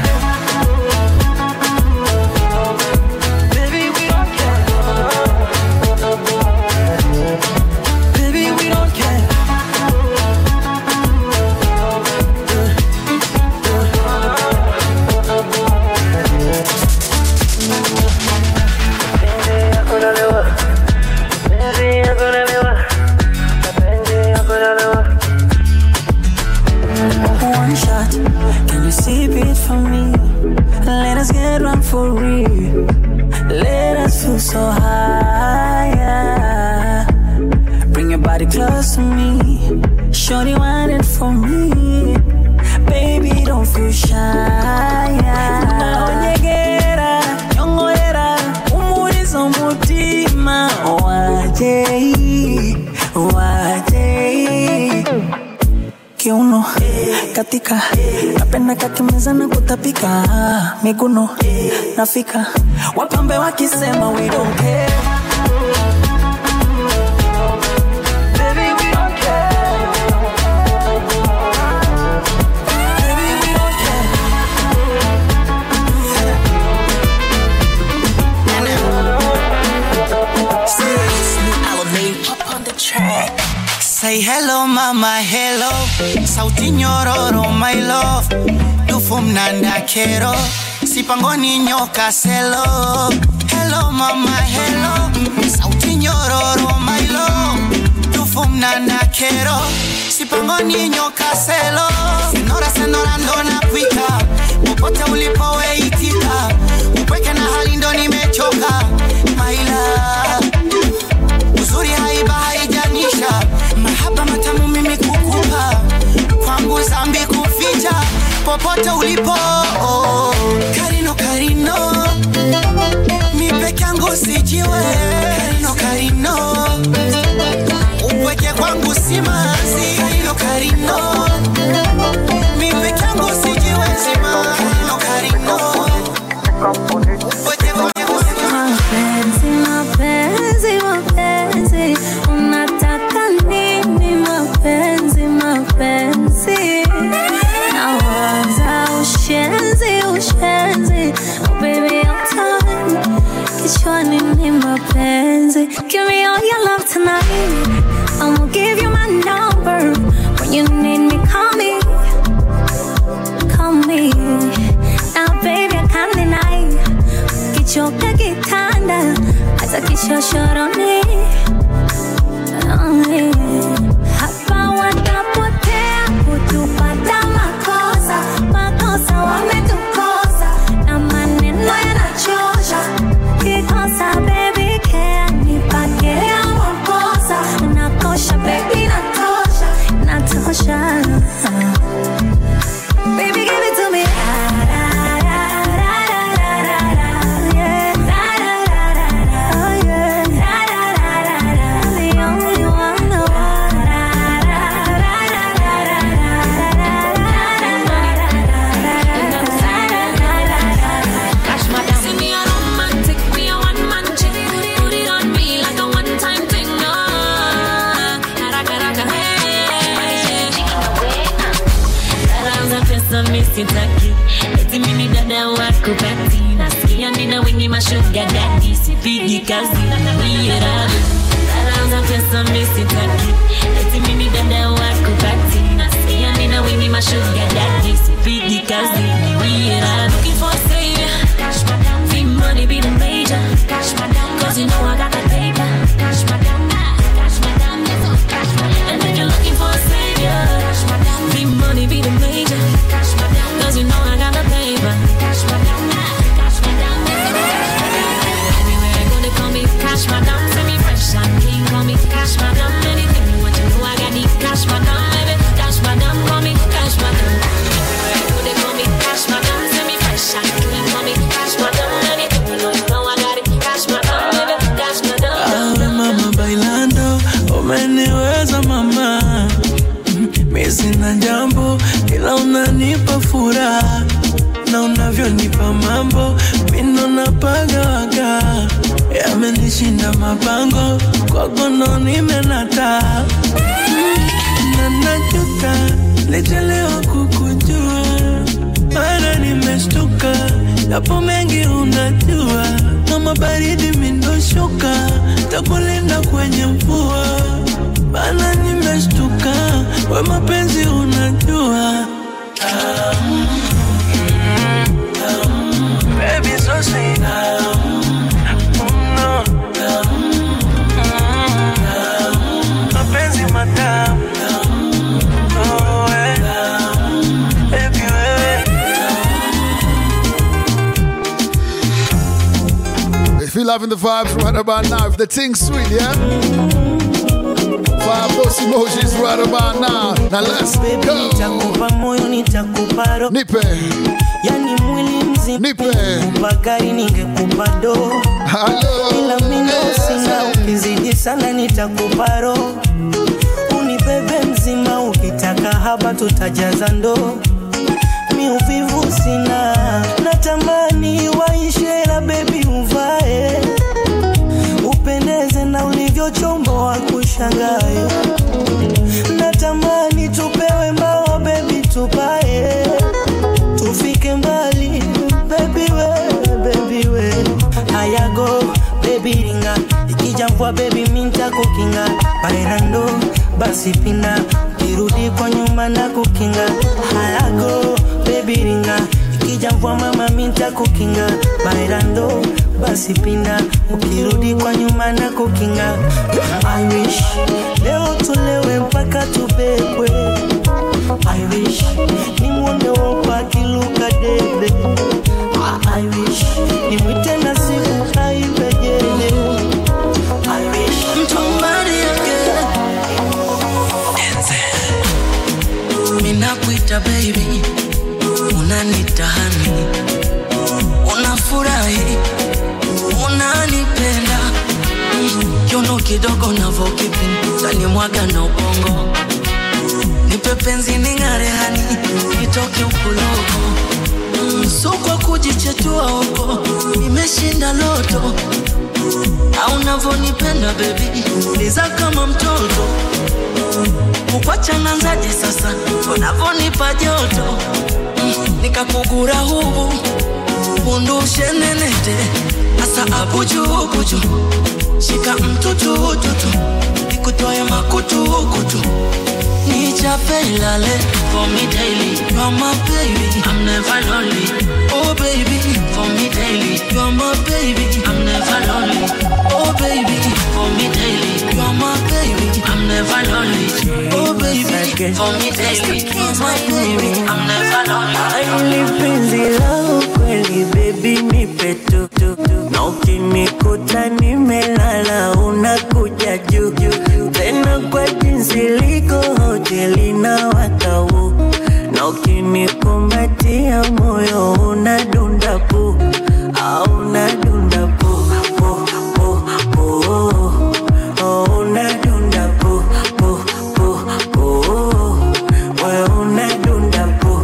For real, let us feel so high, yeah. Bring your body close to me. Shorty want it for me. Baby, don't feel shy, yeah. Naonyegera, nyongoera, umurizo mutima. Waje kiuno katika napenda kakimeza na kutapika miguno nafika wapambe wakisema we don't care. Baby, we don't care. Baby, we don't care. Up on the track. Say hello mama, hello. Sauti nyororo my love. Dufu mnanda kero. Sipangoni nyoka selo. Hello mama, hello. Sauti nyororo my love. Dufu mnanda kero. Sipangoni nyoka selo. Senora ndona pwika. Popote ulipowe itika. Upweke na hali ndo nimechoka. My love. Uzuri haiba haijanisha. Mahaba matamu mimi kukupa. Kwangu zambi kuficha. Popote ulipo Karino mi peke yangu sijiwe. Karino upweke kwangu simanzi. Karino mi peke yangu sijiwe zima. Karino upweke kwangu mapenzi, unataka nini? Mapenzi, nawaza ushenzi, oh baby I'm tired, kichwani ni mapenzi. Give me all your love tonight, I'ma give you need me, call me. Call me. Now baby, I can't deny. Kichoka kitanda, hata kishoshoroni. Hapa watapotea kutupata makosa. Makosa wametukosa na maneno yanachosha. Kikosa baby care nipake ya makosa. Nakosha baby natosha. Natosha. Baby give it to me. Sitaki eti mimi dada wako pati nasikia nina wengi mashuga daddy sipigi kazi niera dada pesa mimi sitaki eti mimi dada wako pati nasikia nina wengi mashuga daddy sipigi kazi niera looking for a savior cash madam the money be the major cash madam cause you know I got the paper cash madam and if you're looking for a savior cash madam the money be the major cash madam cause you know I got the paper cash madam everywhere I go they call me cash madam send me fresh and clean call me cash madam anything you want you know I got the cash madam baby cash madam call me cash madam everywhere I go they call me cash madam send me fresh and clean call me cash madam anything you know I got it cash madam baby cash madam Ave mama bailando umeniweza mama mimi sina jambo ila unanipa furaha na unavyonipa mambo mimi napagawaga yamenishinda mapango kwako ndo nimenata na najuta lechelewa kukujua mara nimeshtuka yapo mengi unajua kama baridi mindoshuka takulinda kwenye mvua bana nimeshtuka we mapenzi unajua baby so sweet mapenzi matamu baby wewe. If you're loving the vibes right about now, if the thing's sweet, yeah? Fire those emojis right about now. Now let's go. Nitakupa moyo nitakupa roho. Nipe. Yani mwili mzima. Nipe. Ningekupa gari ningekupa do. Hello. Ila mimi sina ukizidi sana nitakupa roho. Unibebe mzima ukitaka haba tutajaza ndoo. Mi uvivu sina. Natamani waishe la baby uvae. Upendeze na ulivyo chombo wa kushangae. Natamani tupewe mbao baby tupae. Tufike mbali baby we Hayago baby ringa ikija mvua baby minta kukinga bairando basi pina kirudi kwa nyuma na kukinga Hayago baby ringa ikija mvua mama minta kukinga bairando basi pina ukirudi kwa nyuma na kukinga I wish leo tulewe mpaka tubebwe I wish ni mwone wopa kiluka debe I wish ni mwite na siku haibejele I wish mtumbari yake Mina kuita baby unanita honey unafurahi unanipenda kiono kidogo navokipinda ni mwaga na ubongo nipe penzi ningare hani nitoke ukulogo so kwa kujichetua huko nimeshinda loto au navonipenda baby niza kama mtoto kukwacha nanzaje sasa unavonipa joto nikakugura hubu undushe nenete asa abuju buju shika mtutu tutu kutoa makutu kutu. Nichape ilale for me daily. You're my baby, I'm never lonely. Oh baby, for me daily. You're my baby, I'm never lonely. Oh baby, for me daily. You're my baby, I'm never lonely. Oh baby, for me daily. You're my baby, I'm never lonely. Penzi lao kweli baby nipe tu. Na ukinikuta nimelala unakuja juu. Tena kwa jinsi liko hoteli na watau. Na ukinikumbatia moyo unadunda pu. Unadunda pu. Unadunda pu. Unadunda pu.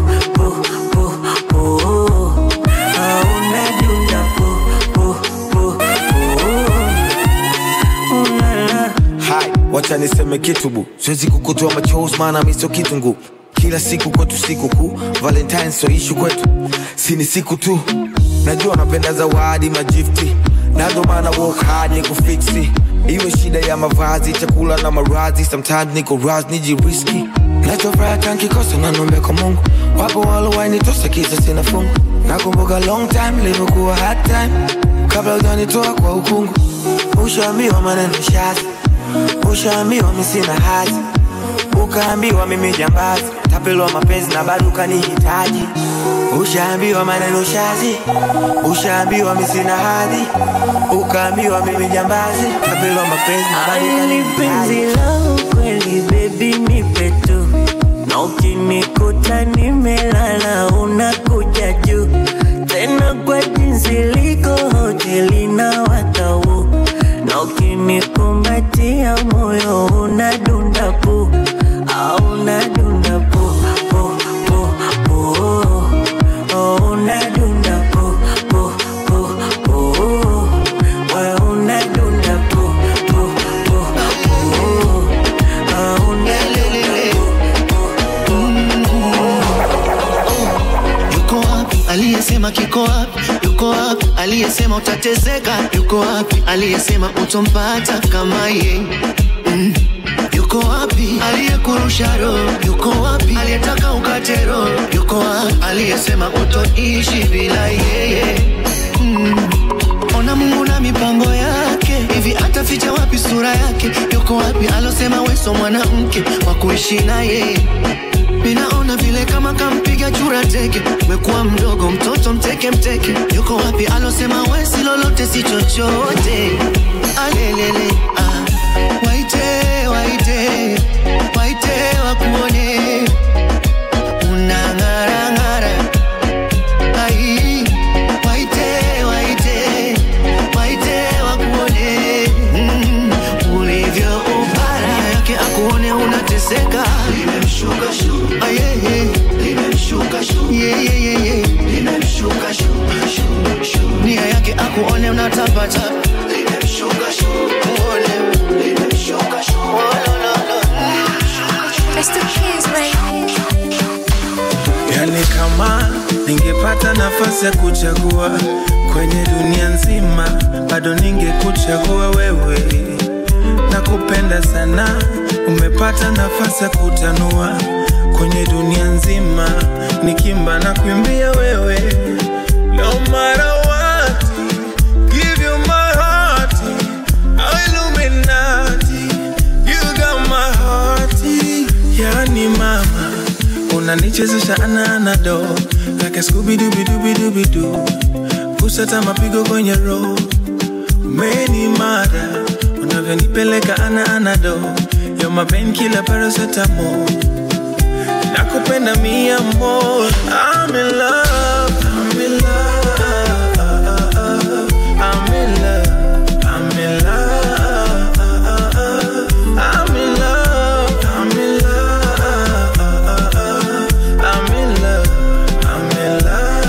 Wacha niseme kitu bu, siwezi kukutoa machozi maana mimi sio kitungu. Kila siku kwetu siku kuu, Valentine so issue kwetu. Si ni siku tu, najua napenda zawadi magifti. Nado maana work hard ni kufixi. Iwe shida ya mavazi, chakula na marazi. Sometimes niko raz nijiriski. Nachofuraha kankikosa na nombe kwa Mungu. Wapo walo wainitosa kisa sina fungu. Nakumbuka long time, livyokuwa hard time. Kabla hujanitoa kwa ukungu. Ushaambiwa maneno shazi. Ushaambiwa mimi sina hazi. Ukaambiwa mimi jambazi. Tapelwa mapenzi na bado ukanihitaji. Ushaambiwa maneno shazi. Ushaambiwa mimi sina hadhi. Ukaambiwa mimi jambazi. Tapelwa mapenzi na bado ukanihitaji. Penzi lao kweli baby nipe tu. Na ukinikuta nimelala unakuja juu. Tena kwa jinsi liko hoteli na watau. Na ukinikumbatia moyo unadunda pu. Unadunda pu. Unadunda pu. Unadunda pu. Yuko wapi aliyesema kiko wapi? Yuko wapi aliyesema utateseka? Yuko wapi aliyesema utompata kama yeye? Yuko wapi aliyekurusha roho? Yuko wapi aliyetaka ukate roho? Yuko wapi aliyesema utoishi bila yeye? Ona Mungu na mipango yake, hivi ataficha wapi sura yake? Yuko wapi alosema wewe sio mwanamke wa kuishi na yeye? Ninaona vile kama kampiga chura teke. Umekuwa mdogo mtoto mteke. Yuko wapi alosema wewe si lolote si chochote? Alelele Waite wakuone unang'ara ng'ara. Ai waite wakuone ulivyo upara yake akuone unateseka. Limemshuka shu limemshuka shu limemshuka shu nia yake akuone unatapata. Limemshuka shu muone limemshuka shu. Yani kama ningepata nafasi ya kuchagua kwenye dunia nzima, bado ningekuchagua wewe. Nakupenda sana, umepata nafasi ya kutanua kwenye dunia nzima. Nikimba na kuimbia wewe. No matter what, give you my heart. Illuminati, you got my heart. Yani mama, unanichezesha ananado like a Scooby-Dooby-Dooby-Dooby-Doo. Kusata mapigo kwenye roho, umeni mada unavyonipeleka anado. You're my painkiller, paracetamol. Nakupenda mi amor. I'm in love, I'm in love, I'm in love, I'm in love, I'm in love, I'm in love, I'm in love, I'm in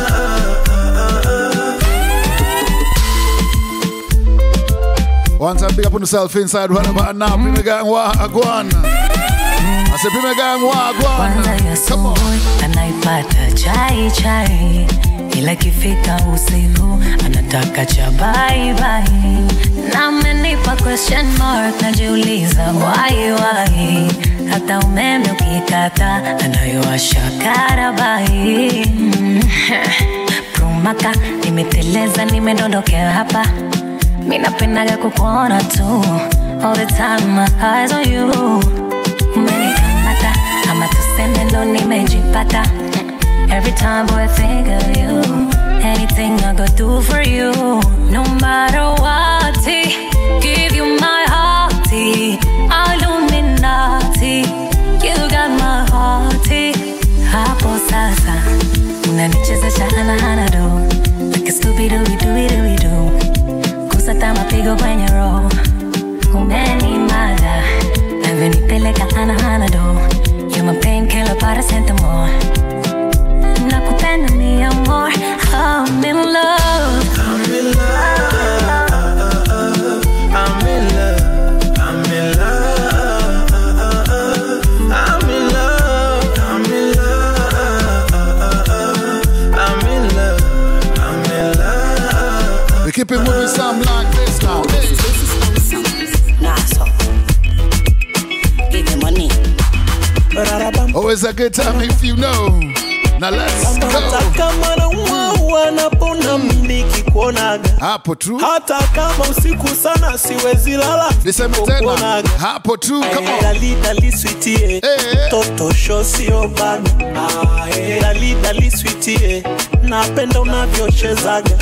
love. One time big up on yourself inside right about now. Prima gang wagwan. I said Prima gang wagwan. Kwanza ya asubuhi anaipata chai chai ila kifika usiku anataka cha bye bye. Na amenipa question mark, najiuliza why. Hata umeme ukikata anayowasha karabai. Prumaka nimeteleza, nimedondokea hapa. Mimi napendaga kukuona tu all the time, my eyes on you. Umenikamata ama tuseme ndo nimejipata. Every time boy I think of you, anything I go do for you. No matter what, give you my hearty. Illuminati, you got my hearty. Hapo sasa unanichezesha hana do, like a Scooby-Doo. Kusata mapigo kwenye roho, umenimada navyonipeleka hana do. You're my painkiller, paracetamol. Nakupenda mi amor, I'm in love. I'm in love. I'm in love. I'm in love. I'm in love. I'm in love. I'm in love. I'm in love. We keep it moving some like this now. Always a good time if you know. Now let's go. Hapo tu. Hata kama usiku sana siwezi lala. Niseme tena. Hapo tu. Come on. Dali sweetie. Toto show sio bana. Dali sweetie. Napenda unavyochezaga.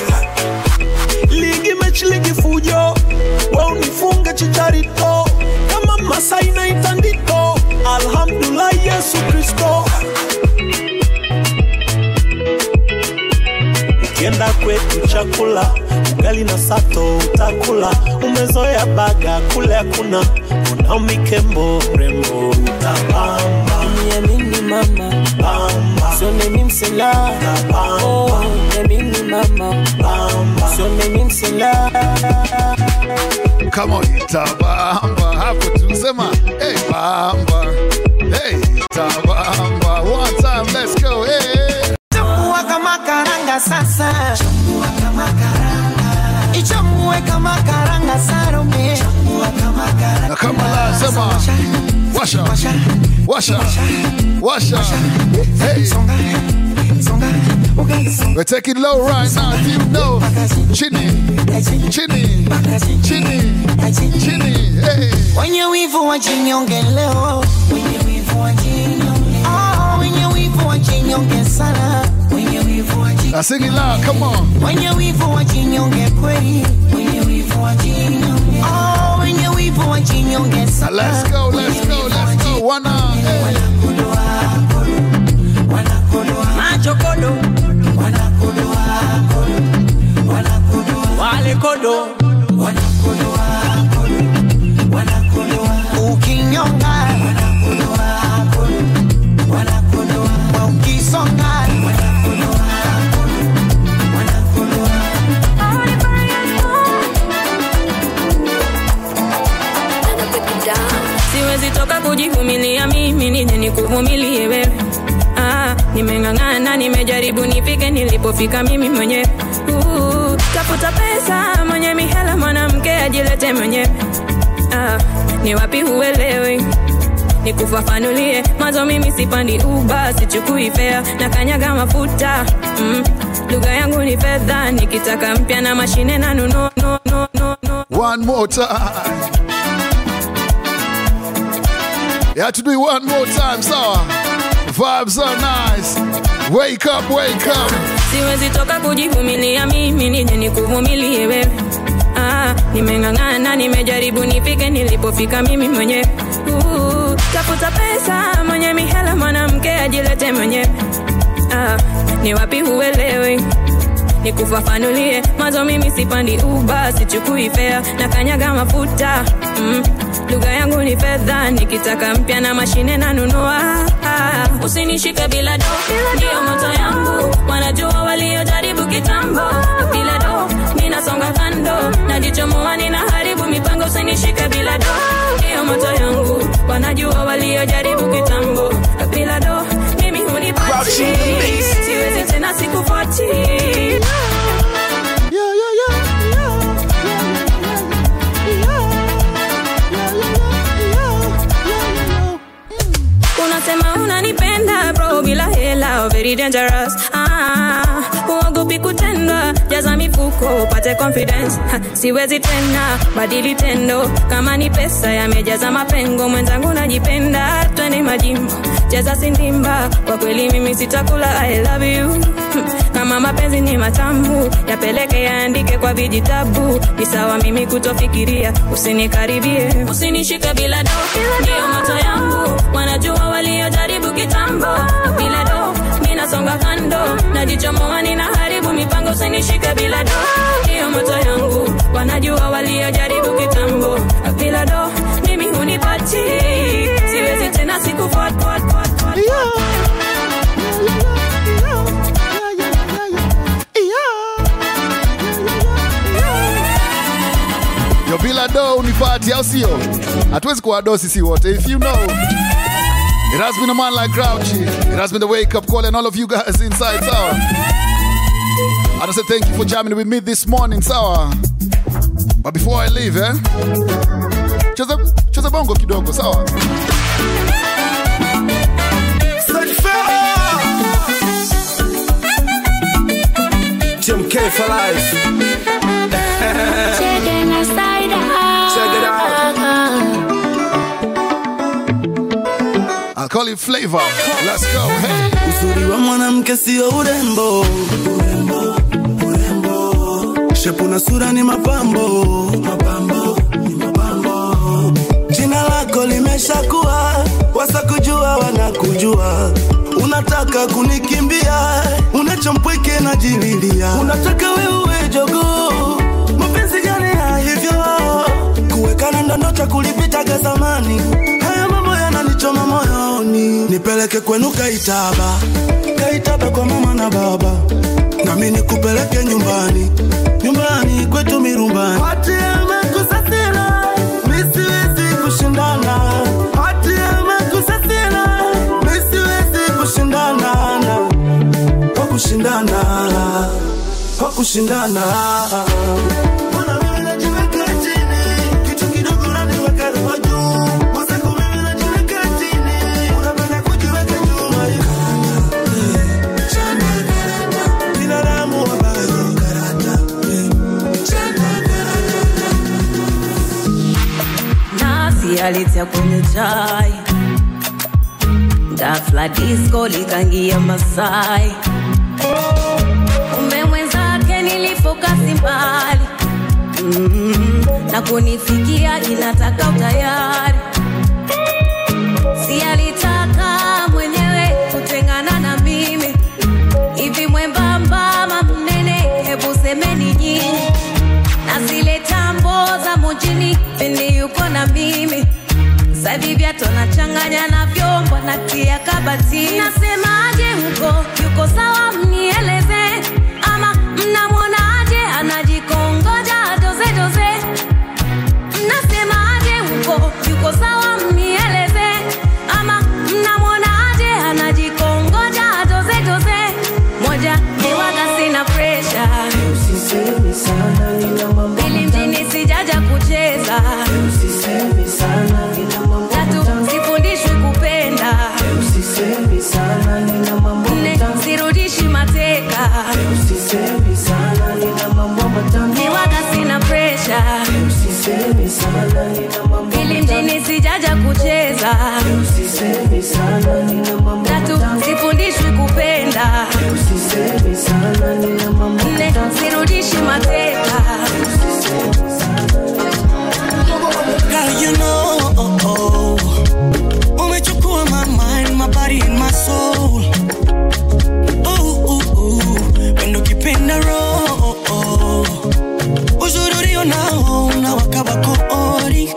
Ligi mechi ligi fujo. Wewe unifunge chicharito. Kama Masai na itandito. Alhamdulillah Yesu Kristo. Ukienda kwetu chakula, ugali na sato utakula. Umezoea baga kule hakuna, unaumi kembo rembo utabamba. Niamini mama, bamba. So nemi msela, oh, niamini mama, bamba. So nemi msela. Come on, itabamba. Hapo tu sema, hey bamba. Hey, itabamba. One time, let's go. Hey. Chambua kama karanga sasa. Chambua kama karanga. Ichambue kama karanga Salome. Chambua kama karanga. Na kama la sema, washa. Hey. We're taking low right now, if you know. Chini. Hey. Wenye wivu wajinyonge leo. Wenye wivu wajinyonge. Oh, wenye wivu wajinyonge sana. Wenye wivu wajinyonge. Now sing it loud, come on. Wenye wivu wajinyonge kweli. Wenye wivu wajinyonge. Oh, wenye wivu wajinyonge sana. Let's go. Wana. Machokodo. Wale kodo. Ukinyonga. Ukisonga. Siwezi toka kujivumilia mimi nije nikuvumilie wewe. Nimeng'ang'ana, nimejaribu nifike nilipofika mimi mwenyewe. Tafuta pesa, mwenye mihela mwanamke ajilete mwenyewe. Ni wapi huelewi? Nikufafanulie, mazo mimi sipandi Uber, sichukui fare na kanyaga mafuta. Lugha yangu ni fedha, nikitaka mpya na mashine na no. One more time. You have to do it one more time, so vibes are nice. Wake up. Siwezi toka kujivumilia mimi nije nikuvumilie wewe. Nimeng'ang'ana, nimejaribu nifike nilipofika mimi mwenyewe. Tafuta pesa, mwenye mihela mwanamke ajilete mwenyewe. Ni wapi huelewi? Nikufafanulie, mazo mimi sipandi Uber, sichukui fare na kanyaga mafuta. Lugha yangu ni fedha, nikitaka mpya na mashine na nunua. Usinishike bila do, ndio moto yangu. Wanajua waliojaribu kitambo. Bila do, ninasonga kando. Najichomoa ninaharibu mipango. Usinishike bila do, ndio moto yangu. Wanajua waliojaribu kitambo. Bila do, mimi hunipati. Siwezi tena sikufuati. Unasema unanipenda bro bila hela, very dangerous. Huogopi kutendwa, jaza mifuko upate confidence. Siwezi tena badili tendo, kama ni pesa yamejaza mapengo. Mwenzangu najipenda, twende majimbo, jaza sindimba. Kwa kweli mimi sitakula, I love you. Kama mapenzi ni matamu, yapeleke yaandike kwa vijitabu. Ni sawa mimi kutofikiria, usinikaribie, usinishike bila do. Ndio moto yangu, wanajua waliojaribu kitambo. Bila do, mina songa kando, najichomoa ninaharibu mipango. Usinishike bila do, ndio moto yangu, wanajua waliojaribu kitambo. Bila do, mimi hunipati, siwezi tena sikufuata. Yo bila do unipati au sio? Hatuwezi kuwa do sisi wote. If you know, it has been a man like Grouchy. It has been the wake up call and all of you guys inside Sawa. And I say thank you for jamming with me this morning Sawa. But before I leave, cheza bongo kidogo Sawa. Jim K for life. Check it out. I'll call it Flavor. Let's go. Hey. Uzuri wa mwanamke sio urembo. Shepu na sura ni mapambo. Jina lako limeshakuwa, wasakujua wanakujua. Unataka kunikimbia, unachompweke na jililia. Unataka wewe jogoo, mapenzi gani ya hivyo? Kuwekana ndondo cha kulipitaga zamani. Haya mambo yananichoma moyoni. Nipeleke kwenu Kaitaba kwa mama na baba, nami nikupeleke nyumbani kwetu Mirumbani. Hati amekusasila, misiwezi kushindana. Hati amekusasila, misiwezi kushindana. Kushindana. Mbona mimi najiweka chini, kitu kidogo naniweka roho juu. Mwenzako mimi najiweka chini, unapenda kujiweka juu. Binadamu wabaya karata. Nasi alitia kwenye chai, ghafla disco likangia Masai. Mwenzake nilifokasi mbali, na kunifikia inataka utayari. Si alitaka mwenyewe kutengana na mimi, hivi mwembamba mnene, hebu semeni nyinyi. Na zile tambo za mjini, pindi yuko na mimi. Sasa hivi hata nachanganya na vyombo na tia kabati. Nasemaje huko, yuko sawa mnieleze? Ama mnamwonaje anajikongoja doze? Mnasemaje huko, yuko sawa mnieleze? Ama mnamwonaje anajikongoja doze? Moja, niwaga sina pressure. Usisemi sana nina mambo. Ili mjini sijaja kucheza. Usisemi sana nina mambo. Tatu, sifundishwi kupenda. Usisemi sana nina mambo. Nne, sirudishi mateka. Usisemi sana nina mambo matamu. Niwaga sina pressure. Usisemi sana nina mambo. Ili mjini sijaja kucheza. Usisemi sana nina mambo. Tatu, sifundishwi kupenda. Usisemi sana nina mambo. Nne, sirudishi mateka. Girl, you know, umechukua my mind, my body and my soul. Wendo kipenda roho, uzuri unao na wakabako ori.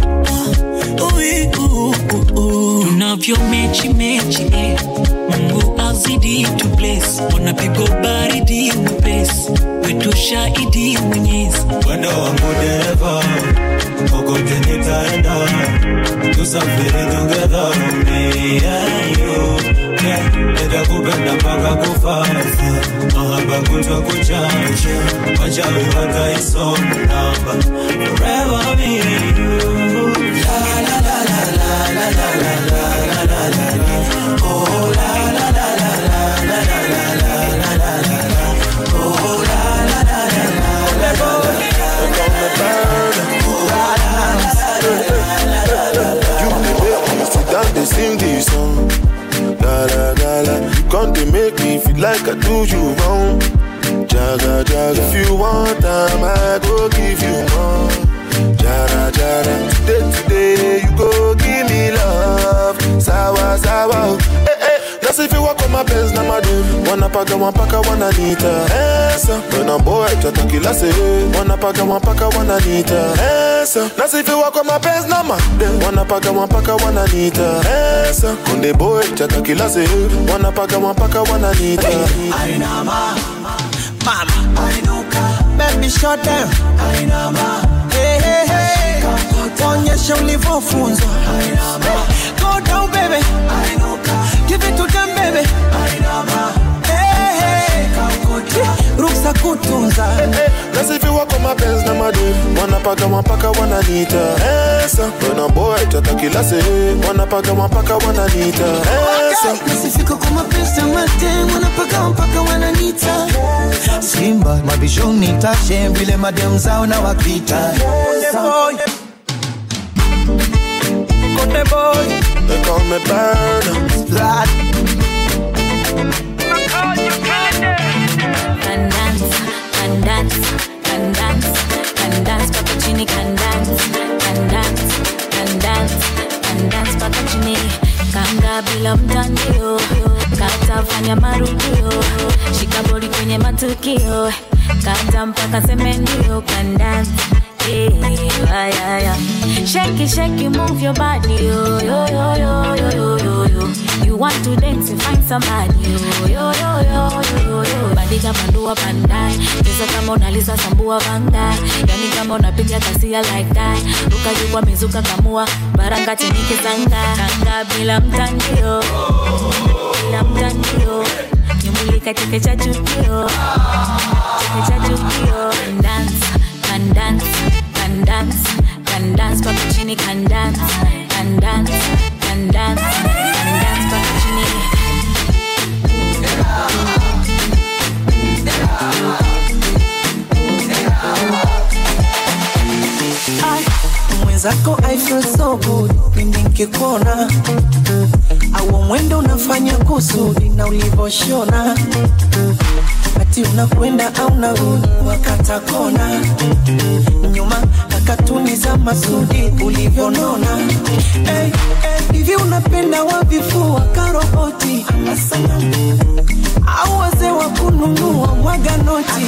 Tunavyo mechi Mungu azidi to bless. Wanapigwa baridi upesi, wetu shahidi Mwenyezi. Wendo wangu dereva, kokote nitaenda, tusafiri together, me and you. nitakupenda mpaka kufa. Mahaba kutwa kuchacha, wachawi wataisoma namba. Forever me and you. La la la la la la la la la la la la. Oh la la la la la la la la la la la. Oh la la la la la la la la. They sing this song, la la la la. You can't make me feel like I do you wrong. Jaga jaga, if you want time, I go give you more. Jara jara, today you go give me love. Sawa sawa, that's if you walk on my pants, na madu. Wanna paka, wanna nita. Esa, when a boy tata kila se. Wanna paka, wanna nita. Esa, that's if you walk on my pants, na madu. Wanna paka, wanna nita. Esa, when the boy tata kila se. Wanna paka, wanna nita. Aina mama, ainuka, baby shut down. Aina mama, hey hey hey, onyesha ulivyofunzwa. Aina mama, go down baby. Ainuka, give it to them baby. Aina mama, hey hey, ruksa kutunza. That's if you walk on my pants, na madu. Wanna paka, wanna nita. Esa, when a boy tata kila se. Wanna paka, wanna nita. Esa, nasifika kwa mapenzi mate. Wanna paka, wanna nita. Simba, mabishoni tashe. Vile madem zao na wakita. Kote boy, they call me Burner. Blood. Can dance, can dance, can dance, can dance, paka chini can dance, can dance, can dance, can dance, paka chini. Kanga bila mtandio, kata fanya marudio, shika body kwenye matukio, kata mpaka semendio, can dance. Yeah, yeah, yeah. Shake it, move your body, yo, yo, yo, yo, yo, yo, yo, yo. You want to dance and find somebody, yo, yo, yo, yo, yo, yo. Bandika bandua bandai, cheza kama unaliza sambua bandai. Yani kama unapiga kasia like that. Ukajua mizuka kamua, baranga tenike zanga. Kanga bila mtandio, bila mtandio. Nyumulika cheke cha chukio, cheke cha chukio. And dance, can dance, can dance, can dance, papa chini can dance, can dance, can dance, can dance, papa chini. Mwenzako I feel so good pindi nikikuona, au mwendo unafanya kusudi na ulivoshona, ati unakwenda au narudi wakata kona, nyuma kakatuni za masudi ulivyonona. Hey, hivi unapenda wavifua karoboti au wazee wa kununua mwaga noti?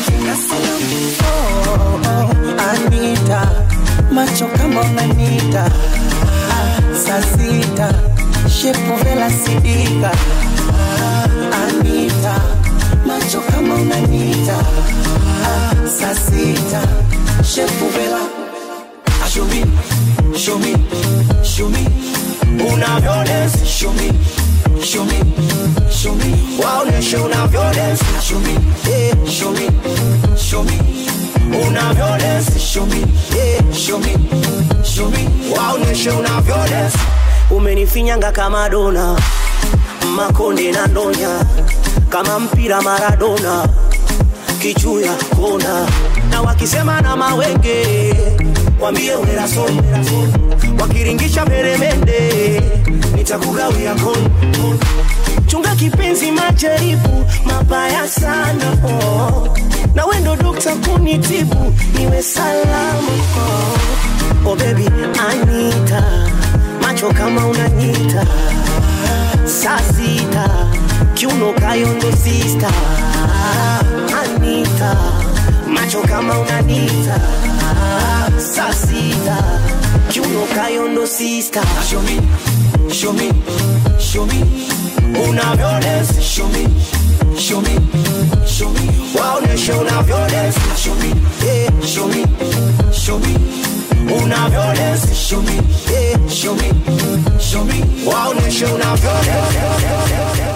Anita, macho kama unanita, sasita, shepu vela sidika. Anita, macho kama unanita, sasita, shepu vela. Show me, show me, show me, unavyo dance. Show me, show me, show me, waoneshe unavyo dance. Show me, yeah, show me, show me, unavyo dance. Show me, yeah, show me, show me, waoneshe unavyo dance. Umenifinyanga kama dona, makonde na ndonya, kama mpira Maradona, kichuya kona. Na wakisema na mawenge, wambie unera son. Wakiringisha peremende, nitakugawia kon. Chunga kipenzi majaribu, mabaya sana oh. Na wendo dokta kunitibu, niwe salamu oh. Oh baby Anita, macho kama unanita, sasita, kiuno kayondo sister. Anita, macho kama unanita, sasita, kiuno kayondo sister. Show me, show me, show me, unavyo dance. Show me, show me, show me, waoneshe unavyo dance. Show me, yeah, show me, show me, unavyo dance. Show me, yeah, show me, show me, waoneshe unavyo dance.